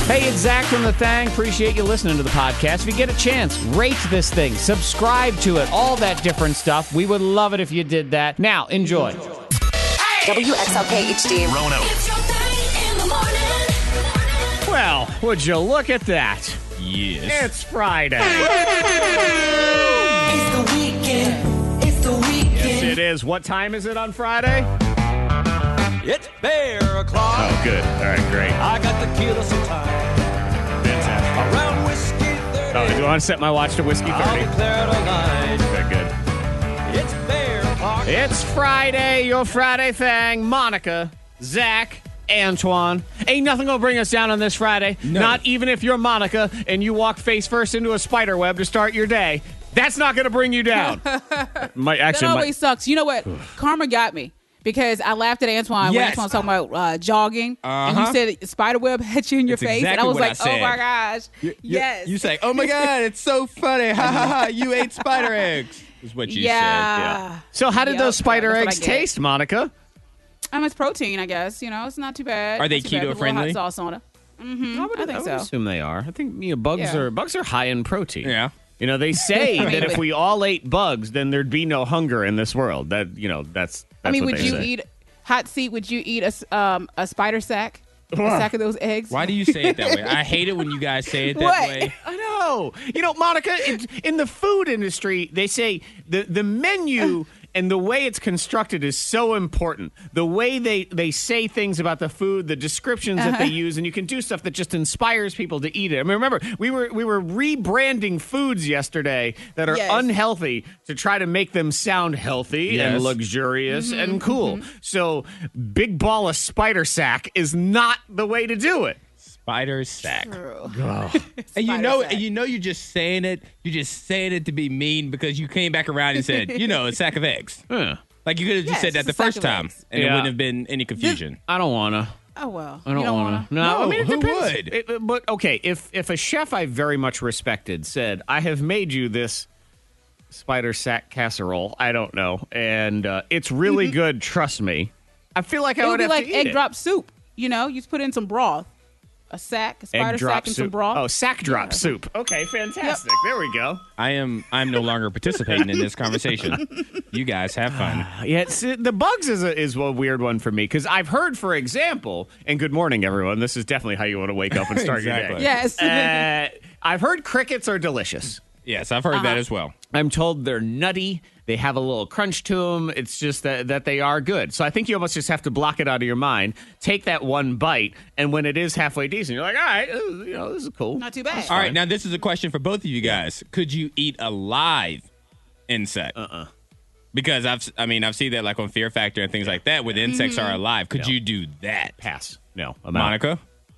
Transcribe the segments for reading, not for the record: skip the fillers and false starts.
Hey, it's Zach from The Thang. Appreciate you listening to the podcast. If you get a chance, rate this thing, subscribe to it, all that different stuff. We would love it if you did that. Now, enjoy. WXLK HD. Rono. It's your thing in the morning. Well, would you look at that? Yes. It's Friday. It's the weekend. It's the weekend. Yes, it is. What time is it on Friday? It's bear o'clock. Oh, good. All right, great. I got to kill us some time. Fantastic. Around whiskey 30. Oh, do you want to set my watch to Whiskey 30? I'll declare tonight. Okay, good. It's bear o'clock. It's Friday, your Friday thing. Monica, Zach, Antoine. Ain't nothing gonna bring us down on this Friday. No. Not even if you're Monica and you walk face first into a spider web to start your day. That's not gonna bring you down. That always sucks. You know what? Karma got me. Because I laughed at Antoine when Yes. Antoine was talking about jogging. And you said spiderweb hit you in your That's face. And I exactly was what I like, said. oh my gosh. Yes. You say, oh my God, it's so funny. Ha ha ha. You ate spider eggs. Is what you said. yeah. So how did Yep, those spider that's what eggs I get. taste, Monica? It's protein, I guess. You know, it's not too bad. Are they Not too bad. With a little keto-friendly? hot sauce on it. I think so. assume they are. I think bugs Yeah. are high in protein. Yeah. You know, they say I mean, that if but- we all ate bugs, then there'd be no hunger in this world. That's I mean, what would they you say. eat, hot seat, would you eat a spider sack? A sack of those eggs? Why do you say it that way? I hate it when you guys say it that What? way. I know. You know, Monica, in the food industry, they say the menu and the way it's constructed is so important. The way they say things about the food, the descriptions that they use, and you can do stuff that just inspires people to eat it. I mean, remember, we were rebranding foods yesterday that are Yes. unhealthy to try to make them sound healthy and Yes. luxurious and cool. So, big ball of spider sack is not the way to do it. Spider sack. True. And Spider sack. you're just saying it. You're just saying it to be mean because you came back around and said, a sack of eggs. Huh. Like you could have just Yes, said that it's the a sack first of time, eggs. and Yeah. it wouldn't have been any confusion. I don't want to. Oh, well. I don't want to. No, I mean, it who depends. would? But okay, if a chef I very much respected said, "I have made you this spider sack casserole," I don't know, and it's really good. Trust me. I feel like I It would would be have like to eat egg it. drop soup. You know, you just put in some broth. A sack, a spider Egg drop sack, and some soup. broth. Oh, sack drop soup. Okay, fantastic. There we go. I'm no longer participating in this conversation. You guys have fun. Yeah, the bugs is a weird one for me because I've heard, for example, and good morning, everyone. This is definitely how you want to wake up and start your Exactly. day. Yes. I've heard crickets are delicious. Yes, I've heard that as well. I'm told they're nutty. They have a little crunch to them. It's just that they are good. So I think you almost just have to block it out of your mind. Take that one bite, and when it is halfway decent, you're like, all right, this is cool. Not too bad. All right, now this is a question for both of you guys. Could you eat a live insect? Because I've seen that like on Fear Factor and things like that, where the insects are alive. Could No. you do that? Pass. No, I'm out. Monica?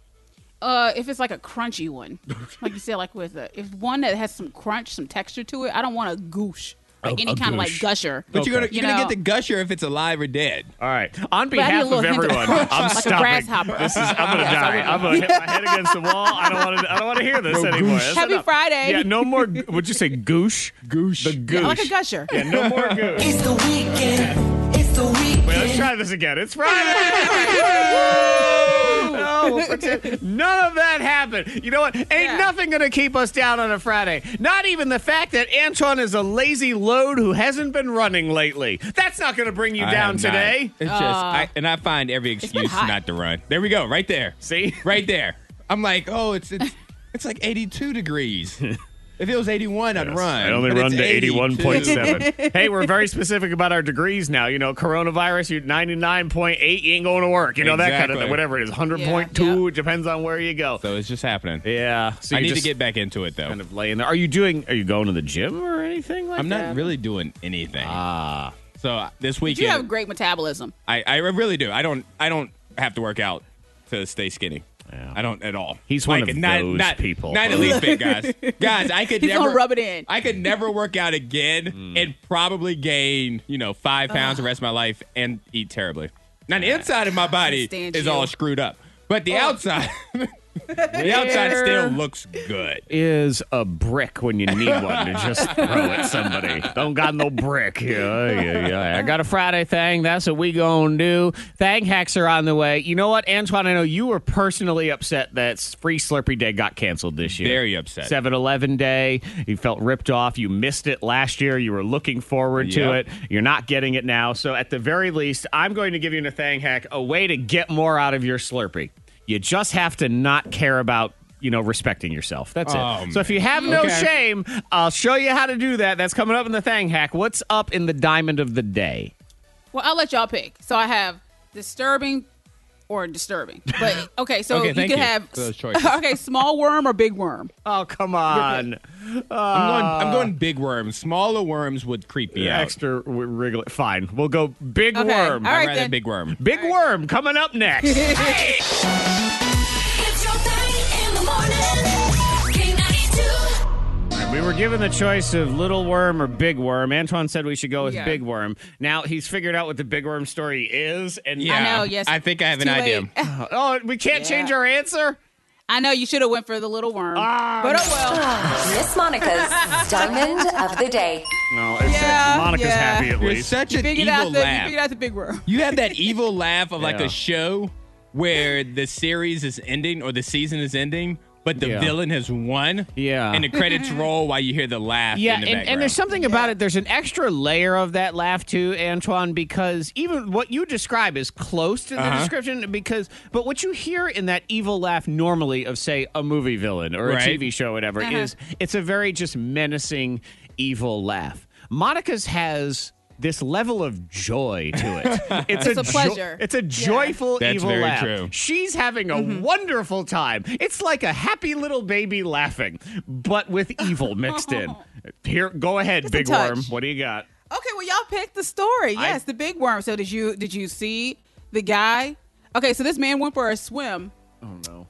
If it's like a crunchy one, like you said, like if one that has some crunch, some texture to it, I don't want a goosh, like any a kind of like goosh. gusher. But you're Okay. gonna You get know. the gusher if it's alive or dead. All right. On But I need a behalf little of hint of everyone, crunch, I'm like a stopping. grasshopper. I'm gonna Yes, I die. would. I'm gonna hit my head against the wall. I don't want to hear this anymore. That's Happy enough. Friday. Yeah, no more. Would you say goosh? Goosh. The goosh. Like a gusher. Yeah, no more goosh. It's the weekend. It's the weekend. Wait, let's try this again. It's Friday. No, we'll pretend none of that happened. You know what? Ain't nothing going to keep us down on a Friday. Not even the fact that Antoine is a lazy load who hasn't been running lately. That's not going to bring you I down have not. today. It's just, I find every excuse hot. not to run. There we go, right there. See? Right there. I'm like, oh, it's like 82 degrees. If it was 81, I'd run. I only But run it's to 82. 81.7. Hey, we're very specific about our degrees now. You know, coronavirus, you're 99.8, you ain't going to work. You know, that kind of Exactly. thing. Whatever it is, 100.2, Yeah. it depends on where you go. So it's just happening. Yeah. So I you need to just get back into it, though. kind of laying there. Are you going to the gym or anything like I'm that? not really doing anything. So this You weekend, have great metabolism. I really do. I don't have to work out to stay skinny. Yeah. I don't at all. He's one of not, those not, people. Not Elite Fit, guys. Guys, I could He's never gonna rub it in. I could never work out again and probably gain 5 pounds the rest of my life and eat terribly. Now the inside of my body stand is you. all screwed up, but the outside, The outside still looks good. Is a brick when you need one to just throw at somebody. Don't got no brick. Yeah. I got a Friday thing. That's what we gonna do. Thang hacks are on the way. You know what, Antoine? I know you were personally upset that Free Slurpee Day got canceled this year. Very upset. 7-Eleven Day. You felt ripped off. You missed it last year. You were looking forward to it. You're not getting it now. So at the very least, I'm going to give you a Thang hack, a way to get more out of your Slurpee. You just have to not care about, respecting yourself. That's it. So if you have no shame, I'll show you how to do that. That's coming up in the Thang hack. What's up in the diamond of the day? Well, I'll let y'all pick. So I have disturbing or disturbing. But okay, so you thank could you have for those choices. okay, small worm or big worm. Oh, come on. I'm going big worms. Smaller worms would creep me out. Extra wriggly. Fine. We'll go big Okay. worm. All right, I'd rather then. big worm. Big worm coming up next. It's your thing in the morning. K92. We were given the choice of little worm or big worm. Antoine said we should go with Yeah. big worm. Now he's figured out what the big worm story is, and Yeah, I know, yes. I think I have It's an too idea. late. oh, we can't Yeah. change our answer. I know you should have went for the little worm. But oh well. Miss Monica's Diamond of the Day. No, Yeah, Monica's yeah. happy at You're least. such You an figured evil out you laugh. figured out the big worm. You have that evil laugh of like Yeah. a show where the series is ending or the season is ending, but the Yeah. villain has won. Yeah. And the credits roll while you hear the laugh Yeah, in the background. and there's something about it. There's an extra layer of that laugh too, Antoine, because even what you describe is close to the description. But what you hear in that evil laugh normally of, say, a movie villain or a Right. TV show, or whatever, is it's a very just menacing, evil laugh. Monica's has this level of joy to it. It's a pleasure. It's a joyful, That's evil very laugh. true. She's having a wonderful time. It's like a happy little baby laughing, but with evil mixed in. Here, go ahead, Just a big touch. worm. What do you got? Okay, well y'all picked the story. Yes, the big worm. So did you see the guy? Okay, so this man went for a swim. Oh no.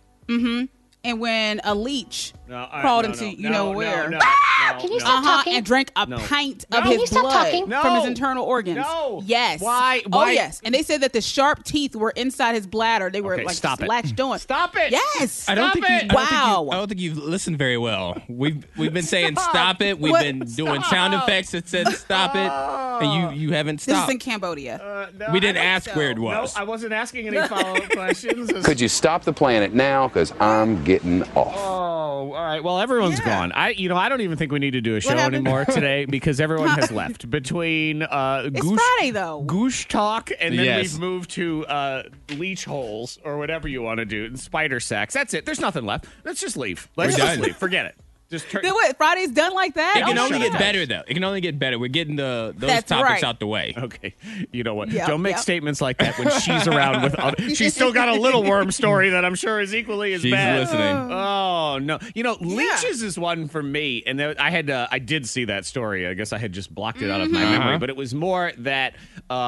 And when a leech No, crawled no, into no, you no, know no, where, no, Can you stop talking? and drank a No. pint No. of Can his you stop blood talking? No. from his internal organs. No. Yes. Why- Oh why- yes. And they said that the sharp teeth were inside his bladder. They were Okay, like stop it. latched on. Stop it. Yes. I don't think you, Wow. I don't think you've listened very well. We've been saying stop it. We've What? been doing sound effects that said stop it, and you haven't This is stopped. in Cambodia. No, We I didn't don't- ask where it No, was. I wasn't asking any follow-up questions. Could you stop the planet now? Because I'm getting off. Oh, all right. Well, everyone's gone. I don't even think we need to do a show happened? anymore today because everyone has left. Between It's Goosh, Friday though. Goosh talk, and then Yes. we've moved to leech holes or whatever you want to do, and spider sacks. That's it. There's nothing left. Let's just leave. Let's We're just done. leave. Forget it. Just turn. Then what? Friday's done like that? It can Oh, only shut get up. better though. It can only get better. We're getting those That's topics right. out the way. Okay, you know what? Yep, Don't make yep. statements like that when she's around with other. She's still got a little worm story that I'm sure is equally as She's bad. listening. Oh no! Leeches is one for me, and I did see that story. I guess I had just blocked it out of my memory, but it was more that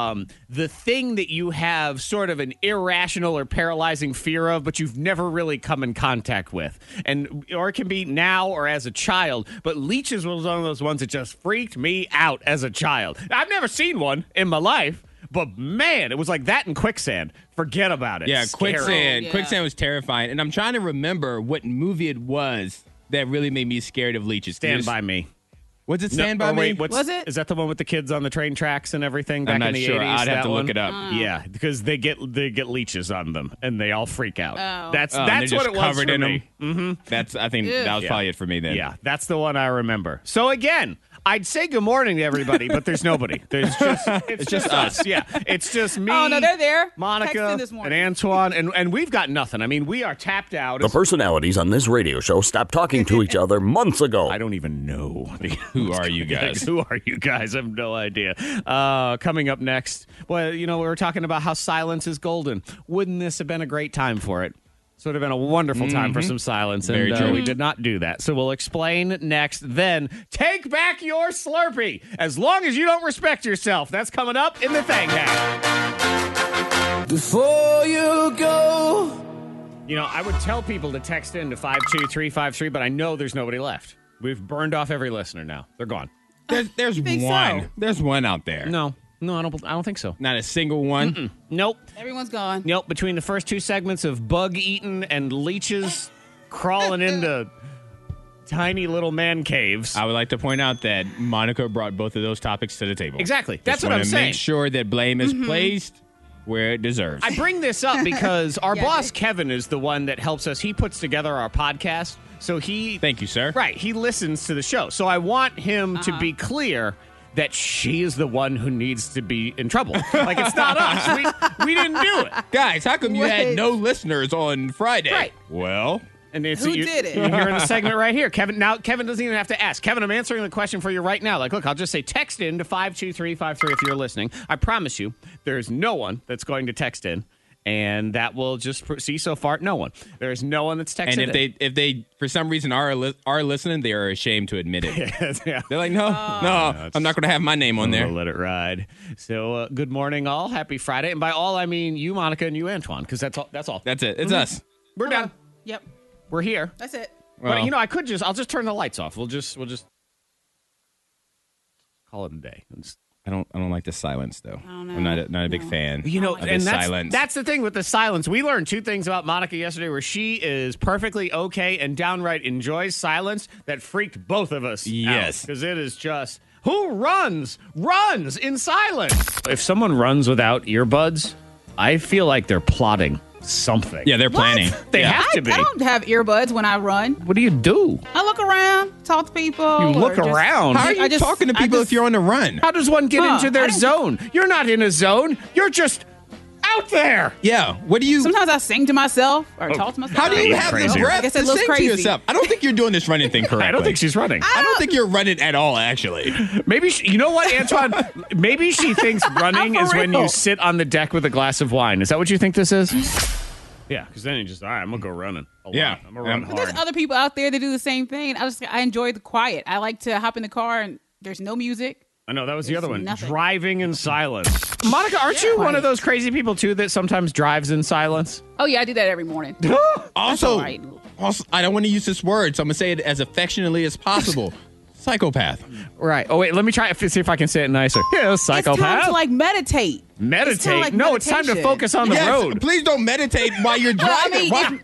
the thing that you have sort of an irrational or paralyzing fear of, but you've never really come in contact with, or it can be now or as a child. But leeches was one of those ones that just freaked me out as a child. I've never seen one in my life. But man, it was like that in quicksand. Forget about it. Yeah, Scary. quicksand. Yeah. Quicksand was terrifying, and I'm trying to remember what movie it was that really made me scared of leeches. Stand by me. Was it Stand by or wait, Me? Was it? Is that the one with the kids on the train tracks and everything back I'm not in the sure. 80s? I'd have that to look one? it up. Yeah, because they get leeches on them and they all freak out. Oh. That's Oh, and they're what just it was covered for in me. them. That's. I think Ew. that was Yeah. probably it for me then. Yeah, that's the one I remember. So again, I'd say good morning to everybody, but there's nobody. It's just us. Yeah, it's just me. Oh, no, they're there. Monica Texting this and morning. Antoine, and we've got nothing. I mean, we are tapped out. The personalities on this radio show stopped talking to each other months ago. I don't even know. Who are you guys? Who are you guys? I have no idea. Coming up next, well, we were talking about how silence is golden. Wouldn't this have been a great time for it? So it would have been a wonderful time for some silence, and Very true. we did not do that. So we'll explain next. Then take back your Slurpee, as long as you don't respect yourself. That's coming up in the Thang Hack. Before you go. I would tell people to text in to 52353, but I know there's nobody left. We've burned off every listener now. They're gone. There's think one. so? There's one out there. No, I don't think so. Not a single one. Nope. Everyone's gone. Nope, between the first two segments of bug eaten and leeches, crawling into tiny little man caves. I would like to point out that Monica brought both of those topics to the table. Exactly. That's Just what I'm wanna saying. Make sure that blame is placed where it deserves. I bring this up because our boss, Kevin, is the one that helps us. He puts together our podcast. So Thank you, sir. Right. He listens to the show. So I want him to be clear that she is the one who needs to be in trouble. Like, it's not us. We didn't do it. Guys, how come you had no listeners on Friday? Right. Well, And it's, Who did it? You're hearing the segment right here. Kevin doesn't even have to ask. Kevin, I'm answering the question for you right now. Like, look, I'll just say text in to 52353 if you're listening. I promise you, there's no one that's going to text in. And that will just see so far, no one. There's no one that's texted. and if they for some reason are listening, they are ashamed to admit it. Yeah. They're like, no, I'm not going to have my name on there. We'll let it ride. So, good morning, all. Happy Friday. And by all, I mean you, Monica, and you, Antoine, because that's all. That's it. It's us. We're done. Yep. We're here. That's it. But I'll just turn the lights off. We'll just call it a day. I don't like the silence though. I don't know. I'm not a big fan. You know, of and the that's, silence. that's the thing with the silence. We learned two things about Monica yesterday where she is perfectly okay and downright enjoys silence that freaked both of us Yes. Because it is just, who runs in silence? If someone runs without earbuds, I feel like they're plotting something. Yeah, they're planning. They Yeah. have to be. I don't have earbuds when I run. What do you do? I look around, talk to people. You look or just- around? How are you I just- talking to I people just- if you're on the run? How does one get into I their don't- zone? You're not in a zone. You're just out there. Yeah. What do you? Sometimes I sing to myself or talk to myself. How do you You're have crazy. the breath I guess to it looks sing to crazy. yourself? I don't think you're doing this running thing correctly. I don't think she's running. I don't think you're running at all, actually. Maybe you know what, Antoine? Maybe she thinks running For is when you real. sit on the deck with a glass of wine. Is that what you think this is? Yeah, because then you just, all right, I'm gonna go running. a lot. Yeah. I'm gonna run But But there's hard. other people out there that do the same thing. I enjoy the quiet. I like to hop in the car and there's no music. I know that was the other one. nothing. Driving in silence. Monica, aren't you one of those crazy people too that sometimes drives in silence? Oh yeah, I do that every morning. Also, all right. I don't want to use this word, so I'm gonna say it as affectionately as possible. Psychopath. Right. Oh wait, let me try see if I can say it nicer. Yeah, psychopath. It's time to like meditate. meditate. It's kinda like no, it's time to meditation. focus on the Yes, road. please don't meditate while you're Well, I driving. mean, Why?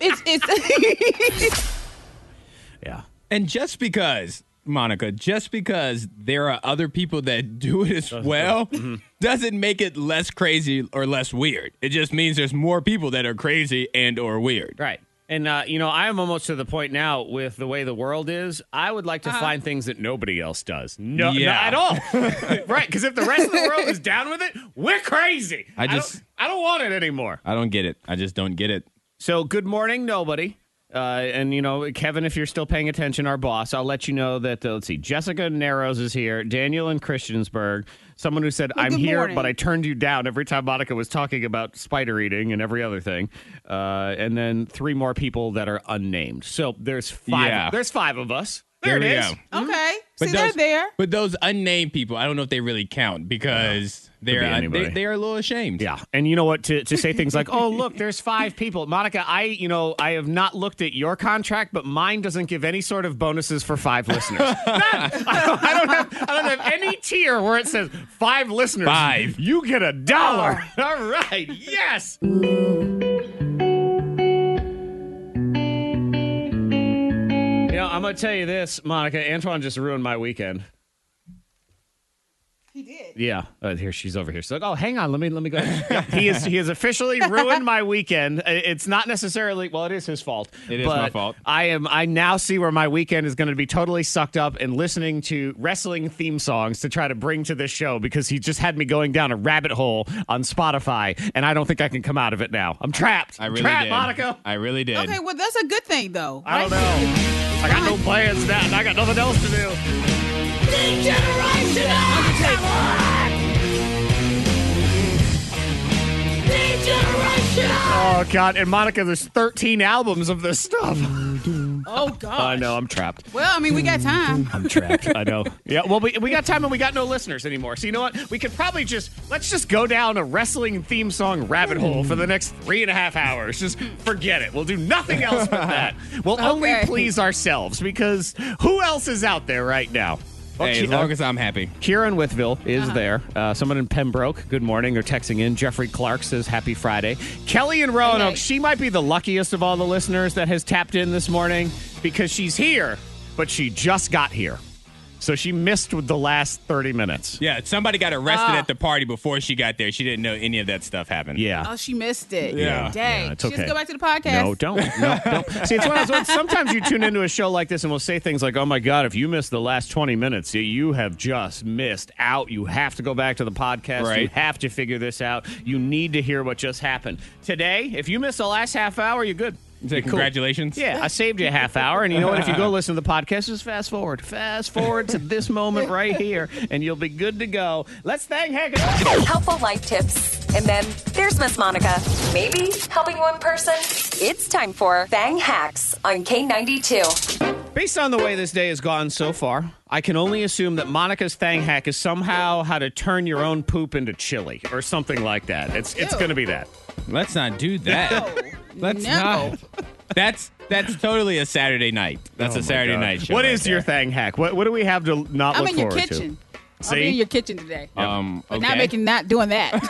it's Yeah. And just because, Monica, just because there are other people that do it as well, doesn't make it less crazy or less weird. It just means there's more people that are crazy and or weird. Right. And, I am almost to the point now with the way the world is, I would like to find things that nobody else does. No, Yeah. not at all. Right. Because if the rest of the world is down with it, we're crazy. I don't want it anymore. I don't get it. I just don't get it. So good morning, nobody. And, Kevin, if you're still paying attention, our boss, I'll let you know that, let's see, Jessica Narrows is here, Daniel in Christiansburg, someone who said, I'm good here, morning. but I turned you down every time Monica was talking about spider eating and every other thing. And then 3 more people that are unnamed. So there's 5. Yeah. There's 5 of us. There Here it we is. go. okay. But See, they're there. But those unnamed people, I don't know if they really count because be anybody. they are a little ashamed. Yeah. And you know what? To say things like, oh, look, there's 5 people. Monica, I have not looked at your contract, but mine doesn't give any sort of bonuses for 5 listeners. I don't have any tier where it says 5 listeners. 5. You get $1. All right. Yes. I'm going to tell you this, Monica. Antoine just ruined my weekend. He did. Yeah, here she's over here. She's like, "Oh, hang on, let me go ahead." Yeah, he has officially ruined my weekend. It's not necessarily, well, it is his fault. It is but my fault. I now see where my weekend is going to be totally sucked up in listening to wrestling theme songs to try to bring to this show because he just had me going down a rabbit hole on Spotify, and I don't think I can come out of it now. I'm trapped. I really trapped, did. Monica. I really did. Okay, well that's a good thing though. I don't right? know. I got no plans now, and I got nothing else to do. Oh, God. And Monica, there's 13 albums of this stuff. Oh God. I know. I'm trapped. Well, I mean, we got time. I'm trapped. I know. Yeah, well, we got time and we got no listeners anymore. So you know what? We could probably let's just go down a wrestling theme song rabbit hole for the next 3.5 hours. Just forget it. We'll do nothing else but that. We'll only Okay. please ourselves because who else is out there right now? Hey, as long as I'm happy. Kieran Withville is there. Someone in Pembroke, good morning. They're texting in. Jeffrey Clark says, happy Friday. Kelly in Roanoke, she might be the luckiest of all the listeners that has tapped in this morning because she's here, but she just got here. So she missed the last 30 minutes. Yeah, somebody got arrested at the party before she got there. She didn't know any of that stuff happened. Yeah. Oh, she missed it. Yeah. Dang. Yeah, it's She okay. Just go back to the podcast. No, don't. See, it's one of those, sometimes you tune into a show like this and we'll say things like, oh my God, if you missed the last 20 minutes, you have just missed out. You have to go back to the podcast. Right. You have to figure this out. You need to hear what just happened. Today, if you missed the last half hour, you're good. Say You're cool. congratulations. Yeah, I saved you a half hour. And you know what? If you go listen to the podcast, just fast forward. Fast forward to this moment right here, and you'll be good to go. Let's thank Heck. Helpful life tips. And then there's Miss Monica. Maybe helping one person. It's time for Thang Hacks on K92. Based on the way this day has gone so far, I can only assume that Monica's Thang Hack is somehow how to turn your own poop into chili or something like that. It's going to be that. Let's not do that. Let's No. not. That's totally a Saturday night. That's Oh a my Saturday God. night show. What right is your there. Thang Hack? What do we have to not I'm look in your forward kitchen. to? I'll be in your kitchen today. But Okay. not doing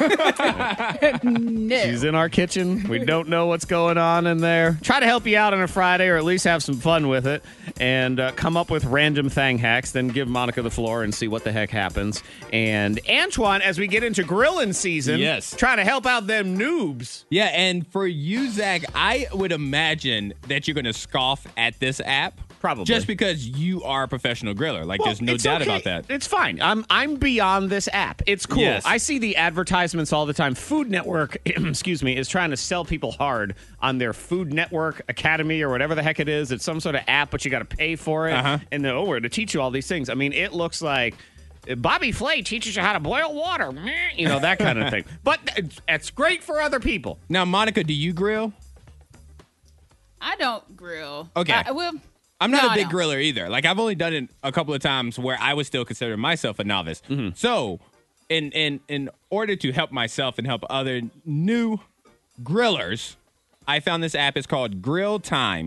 that. No. She's in our kitchen. We don't know what's going on in there. Try to help you out on a Friday or at least have some fun with it and come up with random Thang Hacks. Then give Monica the floor and see what the heck happens. And Antoine, as we get into grilling season, Yes. trying to help out them noobs. Yeah, and for you, Zach, I would imagine that you're going to scoff at this app. Probably. Just because you are a professional griller. Like, there's no it's doubt okay. about that. It's fine. I'm beyond this app. It's cool. Yes. I see the advertisements all the time. Food Network, excuse me, is trying to sell people hard on their Food Network Academy or whatever the heck it is. It's some sort of app, but you got to pay for it. And then, we're to teach you all these things. I mean, it looks like Bobby Flay teaches you how to boil water. You know, that kind of thing. But it's great for other people. Now, Monica, do you grill? I don't grill. Okay. I'm No, not I a big don't. griller either. Like, I've only done it a couple of times where I was still considering myself a novice. Mm-hmm. So, in order to help myself and help other new grillers, I found this app. It's called Grill Time,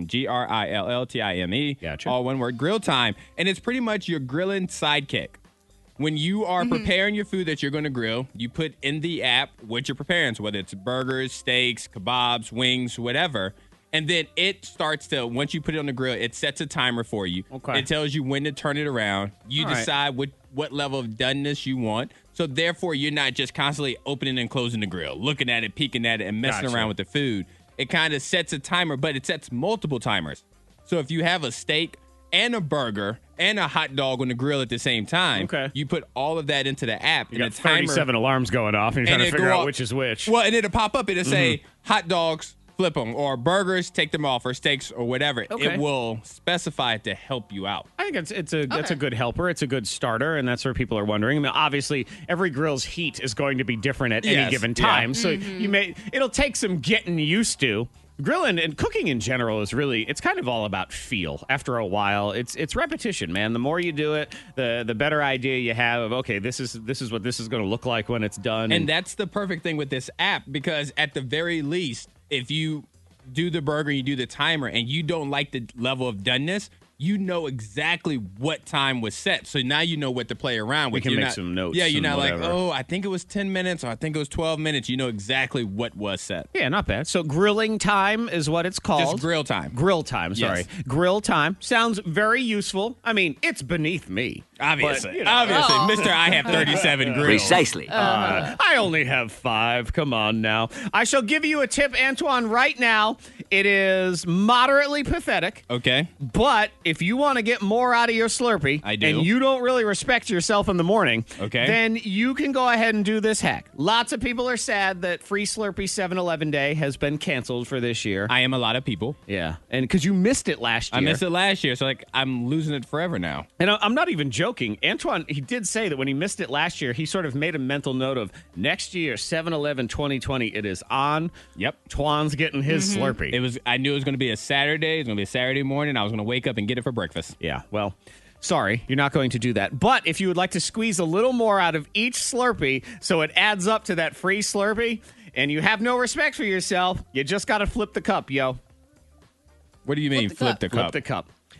GrillTime. Gotcha. All one word, Grill Time. And it's pretty much your grilling sidekick. When you are preparing your food that you're going to grill, you put in the app what you're preparing, so whether it's burgers, steaks, kebabs, wings, whatever. And then it starts to, once you put it on the grill, it sets a timer for you. Okay. It tells you when to turn it around. You All right. decide what level of doneness you want. So therefore, you're not just constantly opening and closing the grill, looking at it, peeking at it, and messing Gotcha. around with the food. It kind of sets a timer, but it sets multiple timers. So if you have a steak and a burger and a hot dog on the grill at the same time, Okay. you put all of that into the app. You got and the timer, 37 alarms going off, and you're trying to it'll figure go out off- which is which. Well, and it'll pop up. It'll say hot dogs, flip them, or burgers, take them off, or steaks, or whatever. Okay. It will specify it to help you out. I think it's a good helper. It's a good starter, and that's where people are wondering. I mean, obviously, every grill's heat is going to be different at any Yes, given yeah. time, so it'll take some getting used to. Grilling and cooking in general is it's kind of all about feel. After a while, it's repetition, man. The more you do it, the better idea you have of, okay, this is what this is going to look like when it's done. And that's the perfect thing with this app, because at the very least, if you do the burger, you do the timer, and you don't like the level of doneness, you know exactly what time was set. So now you know what to play around with. can You're make not- some notes Yeah, you're and not like, whatever. oh, I think it was 10 minutes, or I think it was 12 minutes. You know exactly what was set. Yeah, not bad. So grilling time is what it's called. Just grill time. Grill time, sorry. Yes. Grill time. Sounds very useful. I mean, it's beneath me. Obviously. But, you know. Obviously. Mr. I have 37 grills. Precisely. I only have 5. Come on now. I shall give you a tip, Antoine, right now. It is moderately pathetic. Okay. But if you want to get more out of your Slurpee, I do. and you don't really respect yourself in the morning, Okay. then you can go ahead and do this hack. Lots of people are sad that Free Slurpee 7-Eleven Day has been canceled for this year. I am a lot of people. Yeah, and because you missed it last year. I missed it last year, so like I'm losing it forever now. And I'm not even joking. Antoine, he did say that when he missed it last year, he sort of made a mental note of next year, 7-Eleven 2020, it is on. Yep. Twan's getting his Slurpee. I knew it was going to be a Saturday. It was going to be a Saturday morning. I was going to wake up and get it for breakfast. Yeah, well, sorry, you're not going to do that. But if you would like to squeeze a little more out of each Slurpee so it adds up to that free Slurpee, and you have no respect for yourself, you just got to flip the cup, yo. What do you mean, flip the cup? Flip the cup.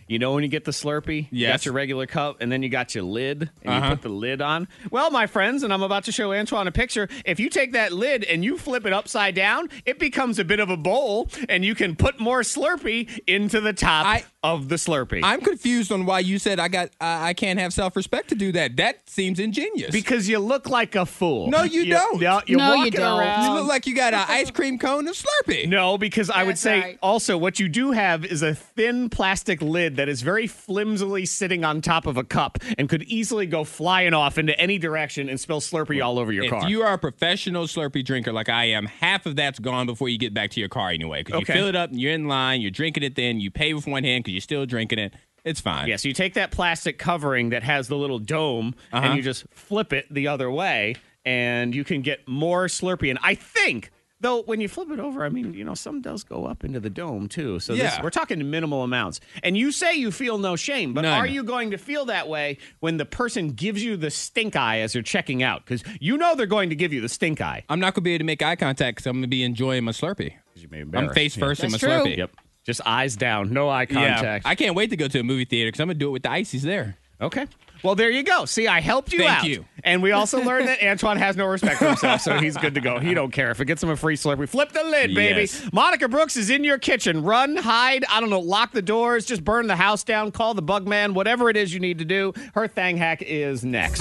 You know when you get the Slurpee? You Yes. got your regular cup, and then you got your lid, and you put the lid on. Well, my friends, and I'm about to show Antoine a picture, if you take that lid and you flip it upside down, it becomes a bit of a bowl, and you can put more Slurpee into the top of the Slurpee. I'm confused on why you said I can't have self-respect to do that. That seems ingenious. Because you look like a fool. No, you don't. No, you're No, you walking don't. around. you look like you got an ice cream cone of Slurpee. No, because I would That's say right. also what you do have is a thin plastic lid that is very flimsily sitting on top of a cup and could easily go flying off into any direction and spill Slurpee all over your If car. you are a professional Slurpee drinker like I am, half of that's gone before you get back to your car anyway. Because Okay. you fill it up, and you're in line, you're drinking it then, you pay with one hand because you're still drinking it. It's fine. Yeah, so you take that plastic covering that has the little dome and you just flip it the other way and you can get more Slurpee. And I think, though, when you flip it over, I mean, some does go up into the dome too. So Yeah. we're talking minimal amounts. And you say you feel no shame, but None. are you going to feel that way when the person gives you the stink eye as you're checking out? Because you know they're going to give you the stink eye. I'm not going to be able to make eye contact because I'm going to be enjoying my Slurpee. I'm face first in my That's true. Slurpee. Yep. Just eyes down, no eye contact. Yeah. I can't wait to go to a movie theater because I'm going to do it with the ices there. Okay. Well, there you go. See, I helped you Thank out. you. And we also learned that Antoine has no respect for himself, so he's good to go. He don't care. If it gets him a free Slurpee, flip the lid, baby. Yes. Monica Brooks is in your kitchen. Run, hide, I don't know, lock the doors, just burn the house down, call the bug man, whatever it is you need to do. Her thang hack is next.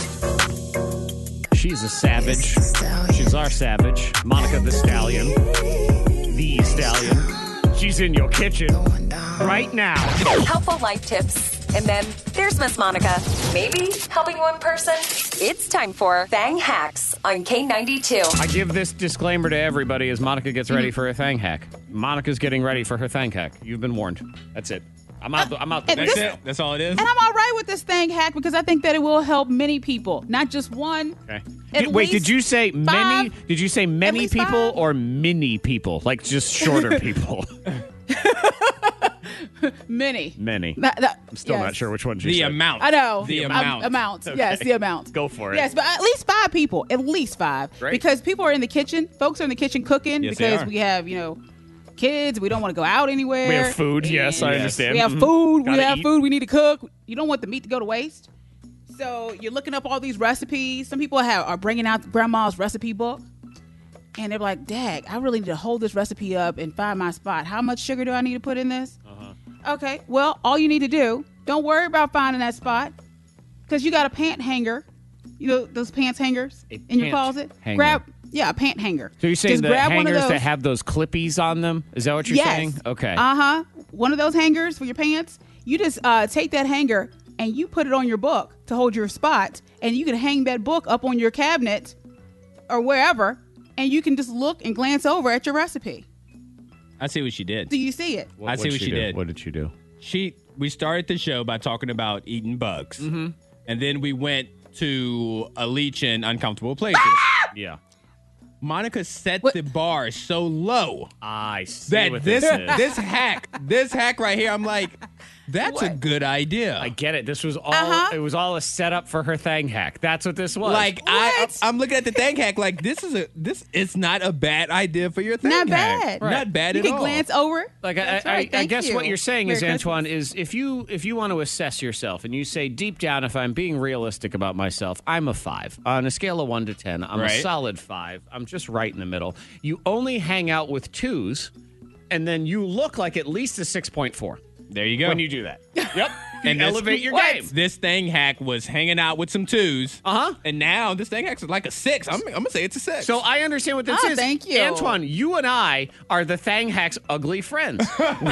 She's a savage. She's our savage. Monica the Stallion. The Stallion. She's in your kitchen right now. Helpful life tips. And then there's Miss Monica. Maybe helping one person. It's time for Thang Hacks on K92. I give this disclaimer to everybody as Monica gets ready for her thang hack. Monica's getting ready for her thang hack. You've been warned. That's it. I'm out. I'm out. and That's this- it. That's all it is. And I'm all right with this thing hack because I think that it will help many people, not just one. Okay. At Wait, did least you say many? five. Did you say many least people five. or mini people? Like just shorter people? Many. Many. I'm Still not sure which one she The said. amount. I know. The amount. Amount. Yes, the amount. Go for it. Yes, but at least 5 people. At least 5. Great. Because people are in the kitchen. Folks are in the kitchen cooking Yes, they because are. we have, kids. We don't want to go out anywhere. We have food. And Yes, I understand. We have Mhm. food. We Gotta have eat. food. We need to cook. You don't want the meat to go to waste. So you're looking up all these recipes. Some people are bringing out grandma's recipe book. And they're like, Dad, I really need to hold this recipe up and find my spot. How much sugar do I need to put in this? Okay, well, all you need to do, don't worry about finding that spot because you got a pant hanger. You know, those pants hangers A in your pant closet? hanger. A pant hanger. So you're saying Just the grab one of hangers those. that have those clippies on them? Is that what you're Yes. saying? Okay. Uh-huh. One of those hangers for your pants. You just take that hanger and you put it on your book to hold your spot, and you can hang that book up on your cabinet or wherever, and you can just look and glance over at your recipe. I see what she did. Do you see it? I see what she did. What did she do? We started the show by talking about eating bugs. Mm-hmm. And then we went to a leech in uncomfortable places. Yeah. Monica set What? the bar so low I see that what this is. this hack right here, I'm like, that's a good idea. I get it. This was all. Uh-huh. It was all a setup for her thang hack. That's what this was. Like What? I'm looking at the thang hack like this is not a bad idea for your thang Not hack. bad. Not bad You at can all. glance over it. Like That's I right. Thank guess you. what you're saying Merry is, Christmas. Antoine, is if you want to assess yourself and you say deep down, if I'm being realistic about myself, I'm a 5 on a scale of 1 to 10. I'm a Right. solid 5. I'm just right in the middle. You only hang out with 2s, and then you look like at least a 6.4 There you go. when you do that. Yep. And You this- elevate your What? game. This thing hack was hanging out with some 2s. Uh-huh. And now this thing hack is like a 6. I'm gonna say it's a 6. So I understand what this Oh, is. thank you. Antoine, you and I are the Thang Hack's ugly friends.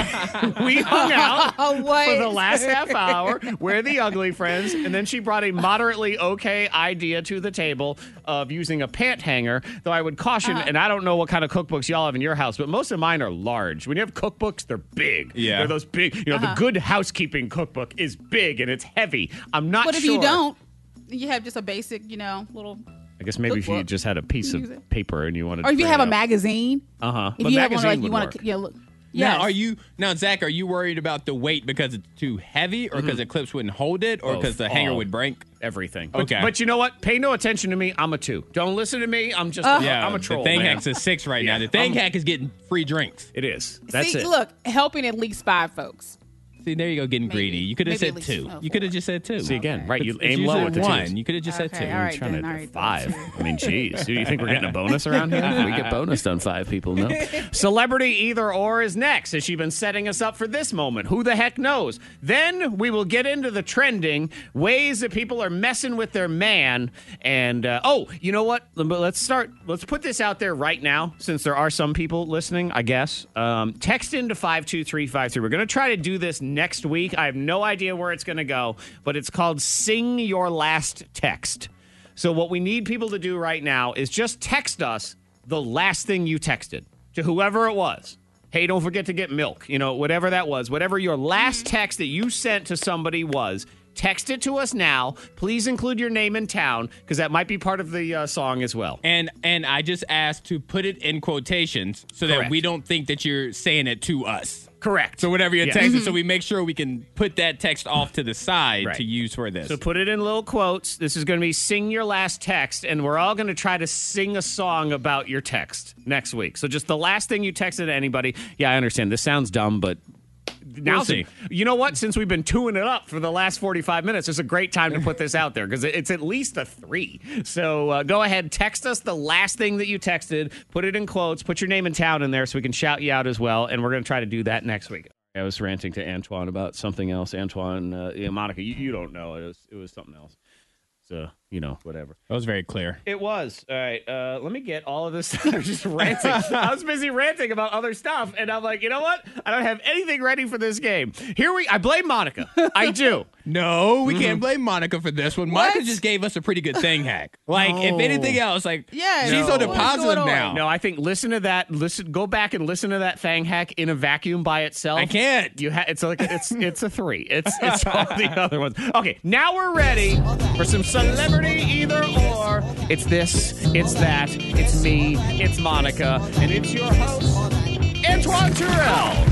we hung out Oh, wait. for the last half hour. We're the ugly friends. And then she brought a moderately okay idea to the table of using a pant hanger, though I would caution, and I don't know what kind of cookbooks y'all have in your house, but most of mine are large. When you have cookbooks, they're big. Yeah. They're those big, the Good Housekeeping cookbook is big and it's heavy. I'm not But sure. if you don't, you have just a basic, little. I guess maybe if you cookbook. just had a piece Use of it. paper and you wanted to Or if you bring have it a up. magazine. Uh-huh. If But you have one magazine like you would want work. to, look. now Yes. Zach, are you worried about the weight because it's too heavy or because the clips wouldn't hold it or Both. because the hanger All. would break? Everything. Okay. But you know what? Pay no attention to me. I'm a 2. Don't listen to me. I'm just Yeah, I'm a troll. The thing man. hack's a 6 right Yeah, now. The thing I'm- hack is getting free drinks. It is. That's See, it. look, helping at least 5 folks. See, there you go, getting Maybe. greedy. You could have Maybe said at least, 2. oh, You could have 4. just said 2. See, again, right, you It's aim usually low with the 1. twos. You could have just said 2. Okay, all right, Trying then, to all right, 5. then. I mean, geez. Do you think we're getting a bonus around here? We get bonused on 5 people, no? Celebrity Either Or is next. Has she been setting us up for this moment? Who the heck knows? Then we will get into the trending ways that people are messing with their man. And, you know what? Let's start. Let's put this out there right now, since there are some people listening, I guess. Text into 52353. We're going to try to do this next week. I have no idea where it's going to go, but it's called Sing Your Last Text. So what we need people to do right now is just text us the last thing you texted to whoever it was. Hey, don't forget to get milk. You know, whatever that was, whatever your last text that you sent to somebody was, text it to us now. Please include your name and town, because that might be part of the song as well. And I just asked to put it in quotations so that Correct. we don't think that you're saying it to us. Correct. So whatever you're Yes. texting, so we make sure we can put that text off to the side Right. to use for this. So put it in little quotes. This is going to be Sing Your Last Text, and we're all going to try to sing a song about your text next week. So just the last thing you texted to anybody. Yeah, I understand. This sounds dumb, but now, We'll see. You know what? Since we've been tuning it up for the last 45 minutes, it's a great time to put this out there because it's at least a 3. So go ahead, text us the last thing that you texted, put it in quotes, put your name and town in there so we can shout you out as well, and we're going to try to do that next week. I was ranting to Antoine about something else. Antoine, Monica, you don't know. It was something else. So, whatever. That was very clear. It was. All right. Let me get all of this. I was just ranting. I was busy ranting about other stuff, and I'm like, you know what? I don't have anything ready for this game. I blame Monica. I do. No, we can't blame Monica for this one. What? Monica just gave us a pretty good thing hack. Like, if anything else, Yeah, she's no. on the What's positive going on? now. No, I think listen to that. Go back and listen to that Fang hack in a vacuum by itself. I can't. It's a 3. It's all the other ones. Okay, now we're ready for some celebrity either or. It's this, it's that, it's me, it's Monica, and it's your host, Antoine Terrell.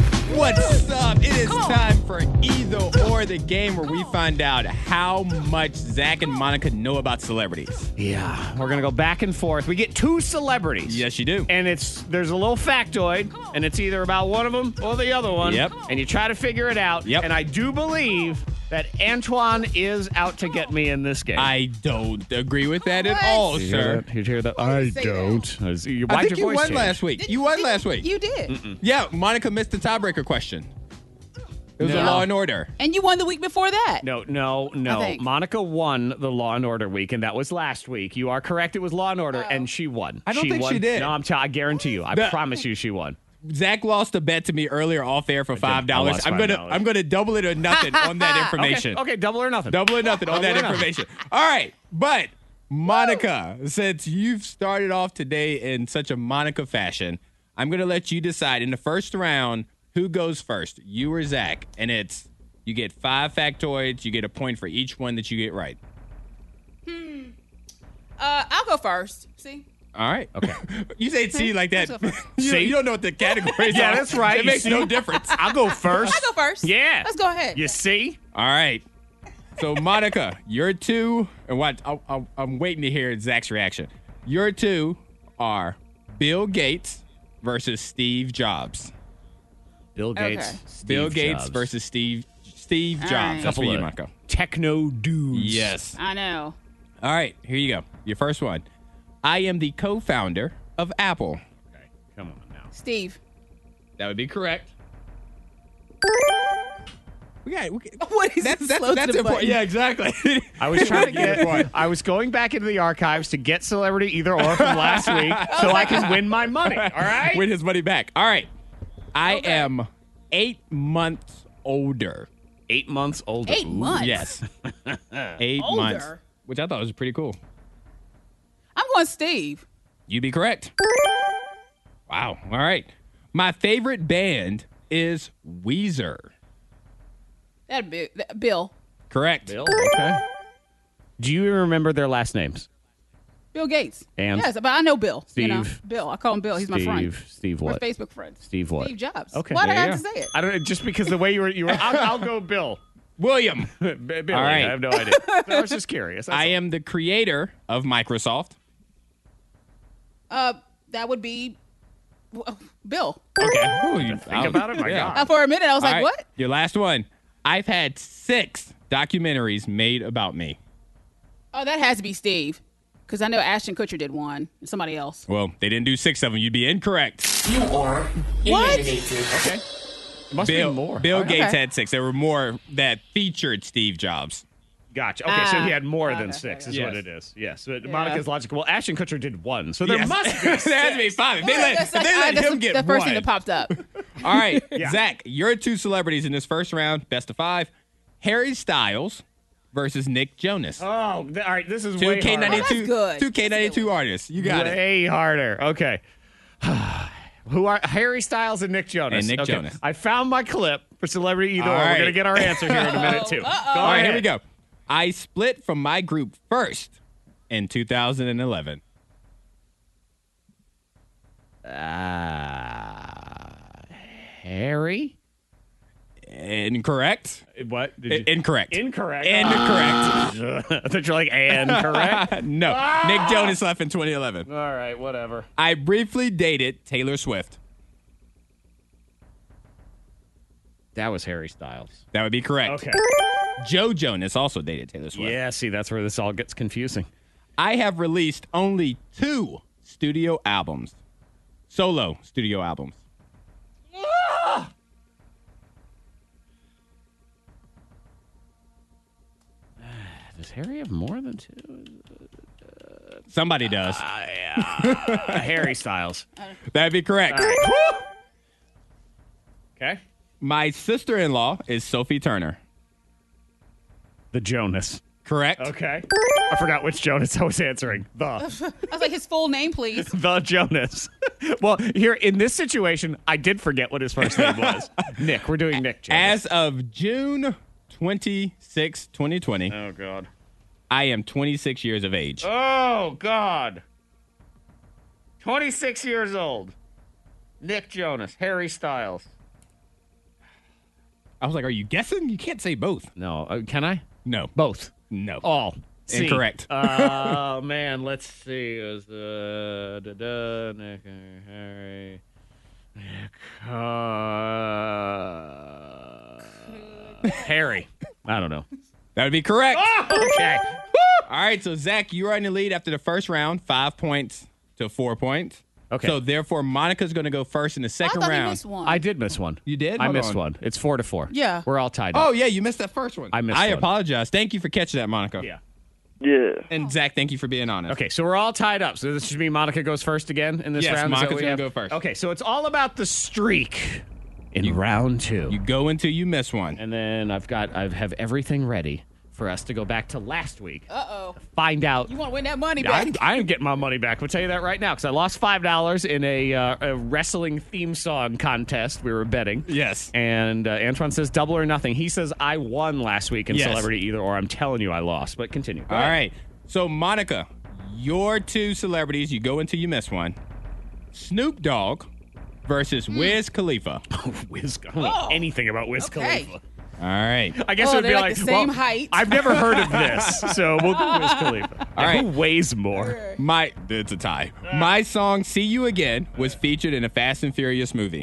What's up? It is time for Either Or, the game where we find out how much Zach and Monica know about celebrities. Yeah, we're gonna go back and forth. We get 2 celebrities. Yes, you do. And there's a little factoid, and it's either about one of them or the other one. Yep. And you try to figure it out. Yep. And I do believe that Antoine is out to get me in this game. I don't agree with that at What? all, Did you hear sir. that? Did you hear that? I say don't. I Why'd think your you voice won change? last week. You won last week. You did. Yeah, Monica missed the tiebreaker question. It was a No. Law and Order. And you won the week before that. No. I think. Monica won the Law and Order week, and that was last week. You are correct. It was Law and Order, and she won. I don't think won. she did. No, I guarantee you. I promise you she won. Zach lost a bet to me earlier off air for $5. I lost I'm $5. gonna double it or nothing on that information. Okay, double or nothing. Double or nothing on that Double or nothing. information. All right, but Monica, since you've started off today in such a Monica fashion, I'm gonna let you decide in the first round who goes first, you or Zach, and you get 5 factoids. You get a point for each one that you get right. I'll go first. See? All right. Okay. You say C like that. I'll go first. You don't know what the categories Yeah, are. that's right. It You makes see? no difference. I'll go first. I'll go first. Yeah. Let's go ahead. You see? All right. So, Monica, your 2, and what? I'm waiting to hear Zach's reaction. Your 2 are Bill Gates versus Steve Jobs. Bill Gates. Okay. Steve Bill Gates Jobs. versus Steve Jobs. right. That's for Couple you, of Monica. techno dudes. Yes. I know. All right. Here you go. Your first one. I am the co-founder of Apple. Okay, come on now. Steve. That would be correct. We got. What is That's this slow to that's the important. button? Yeah, exactly. I was trying to get. I was going back into the archives to get celebrity either or from last week, so I can win my money. All right. Win his money back. All right. I am 8 months older. 8 months older. 8 months. Yes. 8 Older? months. Which I thought was pretty cool. I'm going Steve. You'd be correct. Wow. All right. My favorite band is Weezer. That'd be Bill. Correct. Bill. Okay. Do you remember their last names? Bill Gates. And? Yes, but I know Bill. Steve. Bill. I call him Bill. He's my friend. Steve We're what? Facebook friends. Steve what? Steve Jobs. Okay. Why do I Yeah, have yeah. to say it? I don't know. Just because the way you were. I'll go Bill. William. Billy. All right. I have no idea. I was just curious. That's I all. am the creator of Microsoft. That would be Bill. Okay. Ooh, you Think about it. My Yeah. God. For a minute, I was All like, right, what? Your last one. I've had 6 documentaries made about me. Oh, that has to be Steve. Because I know Ashton Kutcher did one. And somebody else. Well, they didn't do 6 of them. You'd be incorrect. You are eliminated. Okay. It must be more. Bill Gates Okay. had 6. There were more that featured Steve Jobs. Gotcha. Okay, so Ah. he had more than Okay, 6 is okay. what Yes. it is. Yes. But Monica's logical. Well, Ashton Kutcher did 1, so there Yes. must be there has to be 6. 5. If they That's let, if they let that's him get the first one. thing that popped up. All right, Yeah. Zach, your 2 celebrities in this first round, best of 5. Harry Styles versus Nick Jonas. Oh, all right. This is 2 way harder. Oh, that's good. 2 K92 artists. You got it. Way harder. Okay. Who are Harry Styles and Nick Jonas? And Nick Okay. Jonas. I found my clip for celebrity either All or. We're right. going to get our answer here in a minute, too. Go All right, here we ahead. go. I split from my group first in 2011. Harry? Incorrect. What? Did you? Incorrect. Incorrect. Incorrect. I thought you were like, and correct? No. Nick Jonas left in 2011. All right, whatever. I briefly dated Taylor Swift. That was Harry Styles. That would be correct. Okay. Joe Jonas also dated Taylor Swift. Yeah, see, that's where this all gets confusing. I have released only 2 studio albums. Solo studio albums. Does Harry have more than 2? Somebody does. Harry Styles. That'd be correct. Okay. My sister-in-law is Sophie Turner. The Jonas. Correct. Okay. I forgot which Jonas I was answering. I was like, his full name, please. The Jonas. Well, here in this situation, I did forget what his first name was. Nick. We're doing Nick Jonas. As of June 26, 2020, Oh, God. I am 26 years of age. Oh, God. 26 years old. Nick Jonas. Harry Styles. I was like, are you guessing? You can't say both. No. Can I? No. Both. No. All. C. Incorrect. Oh, man. Let's see. It was Nick and Harry. Nick. Harry. I don't know. That would be correct. Okay. All right, so Zach, you are in the lead after the first round, 5 points to 4 points. Okay. So therefore, Monica's going to go first in the I second thought he round. missed one. I did miss one. You did? I Hold missed on. one. It's 4-4. Yeah. We're all tied up. Oh yeah, you missed that first one. I missed I one. apologize. Thank you for catching that, Monica. Yeah. Yeah. And Zach, thank you for being honest. Okay, so we're all tied up. So this should mean Monica goes first again in this Yes, round? Is that Monica's what we gonna have? go first. Okay, so it's all about the streak in round 2. You go until you miss one. And then I have everything ready for us to go back to last week. Uh-oh. Find out. You want to win that money back? I am getting my money back. I'll tell you that right now because I lost $5 in a wrestling theme song contest. We were betting. Yes. And Antoine says double or nothing. He says I won last week in Yes. Celebrity Either Or. I'm telling you I lost, but continue. Go All ahead. right. So Monica, your 2 celebrities, you go until you miss one. Snoop Dogg versus Wiz Khalifa. Wiz, I don't know anything about Wiz Okay. Khalifa. All right. I guess Oh, it would be they're like like the same well, height. I've never heard of this, so we'll do Wiz Khalifa. All right. Who weighs more? It's a tie. My song "See You Again" was featured in a Fast and Furious movie.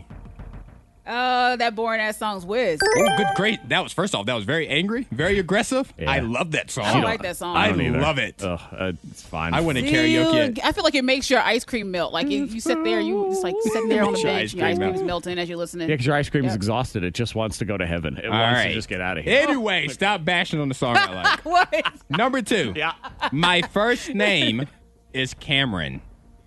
That boring ass song's Wiz. Oh, good, great. That was first off. That was very angry, very aggressive. Yeah. I love that song. I don't like that song. I don't either. love it. It's fine. I wouldn't karaoke it. I feel like it makes your ice cream melt. Like you sit there, you just like sitting there on the Makes your bench, ice your ice cream cream melt. is melting as you're listening. Yeah, because your ice cream is Yep. exhausted. It just wants to go to heaven. It All wants right. to just get out of here. Anyway, stop bashing on the song I like. What? Number 2. Yeah. My first name is Cameron.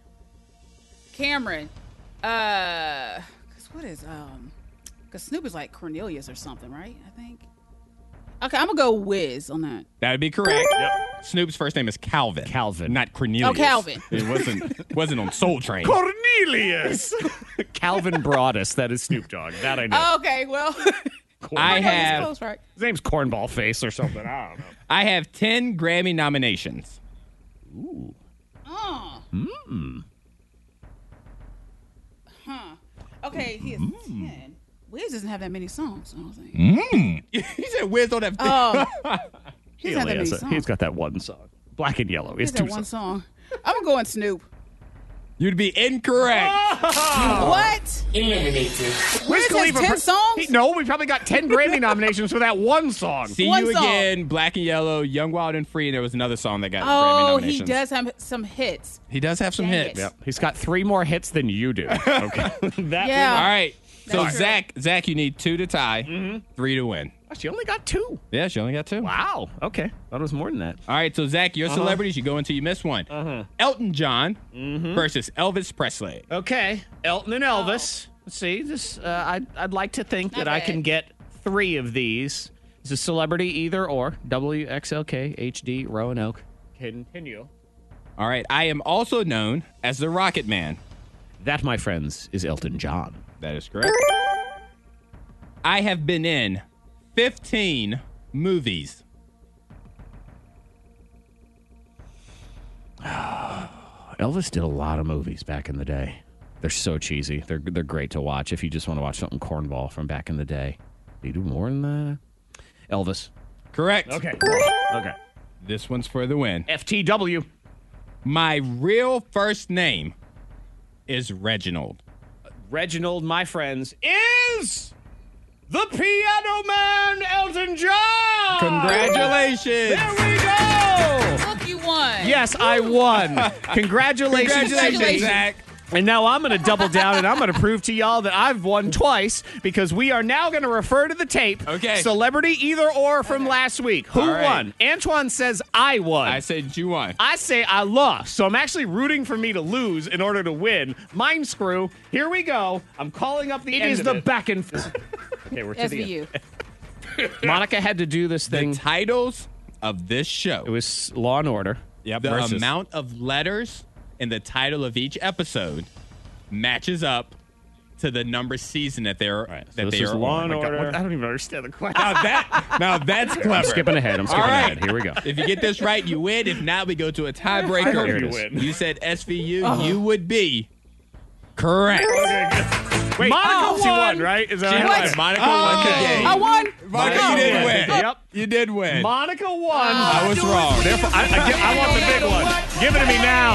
Cameron. Cause what is cause Snoop is like Cornelius or something, right? I think. Okay, I'm gonna go Wiz on that. That would be correct. Snoop's first name is Calvin. Calvin. Not Cornelius. Oh, Calvin. It wasn't on Soul Train. Cornelius. Calvin Broadus. That is Snoop Dogg. That I know. Oh, okay, well, I it's have close, right? His name's Cornball Face or something. I don't know. I have 10 Grammy nominations. Okay, he has 10. Wiz doesn't have that many songs, I don't think. He said Wiz don't have Oh, he He doesn't have only that many has songs. he's got that one song. Black and Yellow. He It's has that 2 one songs. song. I'm gonna go on Snoop. You'd be incorrect. What? Eliminated. Wiz has 10 songs? No, we probably got 10 Grammy nominations for that one song. See One You song. Again, Black and Yellow, Young, Wild, and Free, and there was another song that got Grammy Oh, nominations. he does have some hits. He does have some Dang hits. it. Yep. He's got 3 more hits than you do. Okay. Yeah. All right. So, That's true. Zach, you need 2 to tie, 3 to win. She only got 2. Yeah, she only got 2. Wow. Okay. Thought it was more than that. All right, so Zach, your celebrities, you go until you miss one. Elton John versus Elvis Presley. Okay. Elton and Elvis. Let's see. This I'd like to think Not that I bad. can get 3 of these. It's a celebrity either or. WXLK HD Roanoke. Continue. All right, I am also known as the Rocket Man. That, my friends, is Elton John. That is correct. I have been in 15 movies. Elvis did a lot of movies back in the day. They're so cheesy. They're great to watch if you just want to watch something cornball from back in the day. Do you do more than that? Elvis. Correct. Okay. This one's for the win. FTW. My real first name is Reginald. Reginald, my friends, is the Piano Man, Elton John. Congratulations. There we go. Look, you won. Yes, I won. Congratulations, Congratulations. Zach. And now I'm going to double down and I'm going to prove to y'all that I've won twice because we are now going to refer to the tape. Okay. Celebrity either or from last week. Who All right. won? Antoine says I won. I said you won. I say I lost. So I'm actually rooting for me to lose in order to win. Mind screw. Here we go. I'm calling up the end of it. Back and forth. Okay, we're to the end. SVU. Monica had to do this The thing. titles of this show. It was Law and Order. The versus- amount of letters in the title of each episode matches up to the number season that they're So this is Law and Order. I don't even understand the question. Now that's clever. I'm skipping ahead. All right. Here we go. If you get this right, you win. If not, we go to a tiebreaker. I hope you win. You said SVU. You would be correct. Wait, Monica won, right? Is that She right? won. Monica won the game. I won. Monica, you did win. Yep. You did win. Monica won. I was wrong. Therefore, I want the big one. Give it to me now.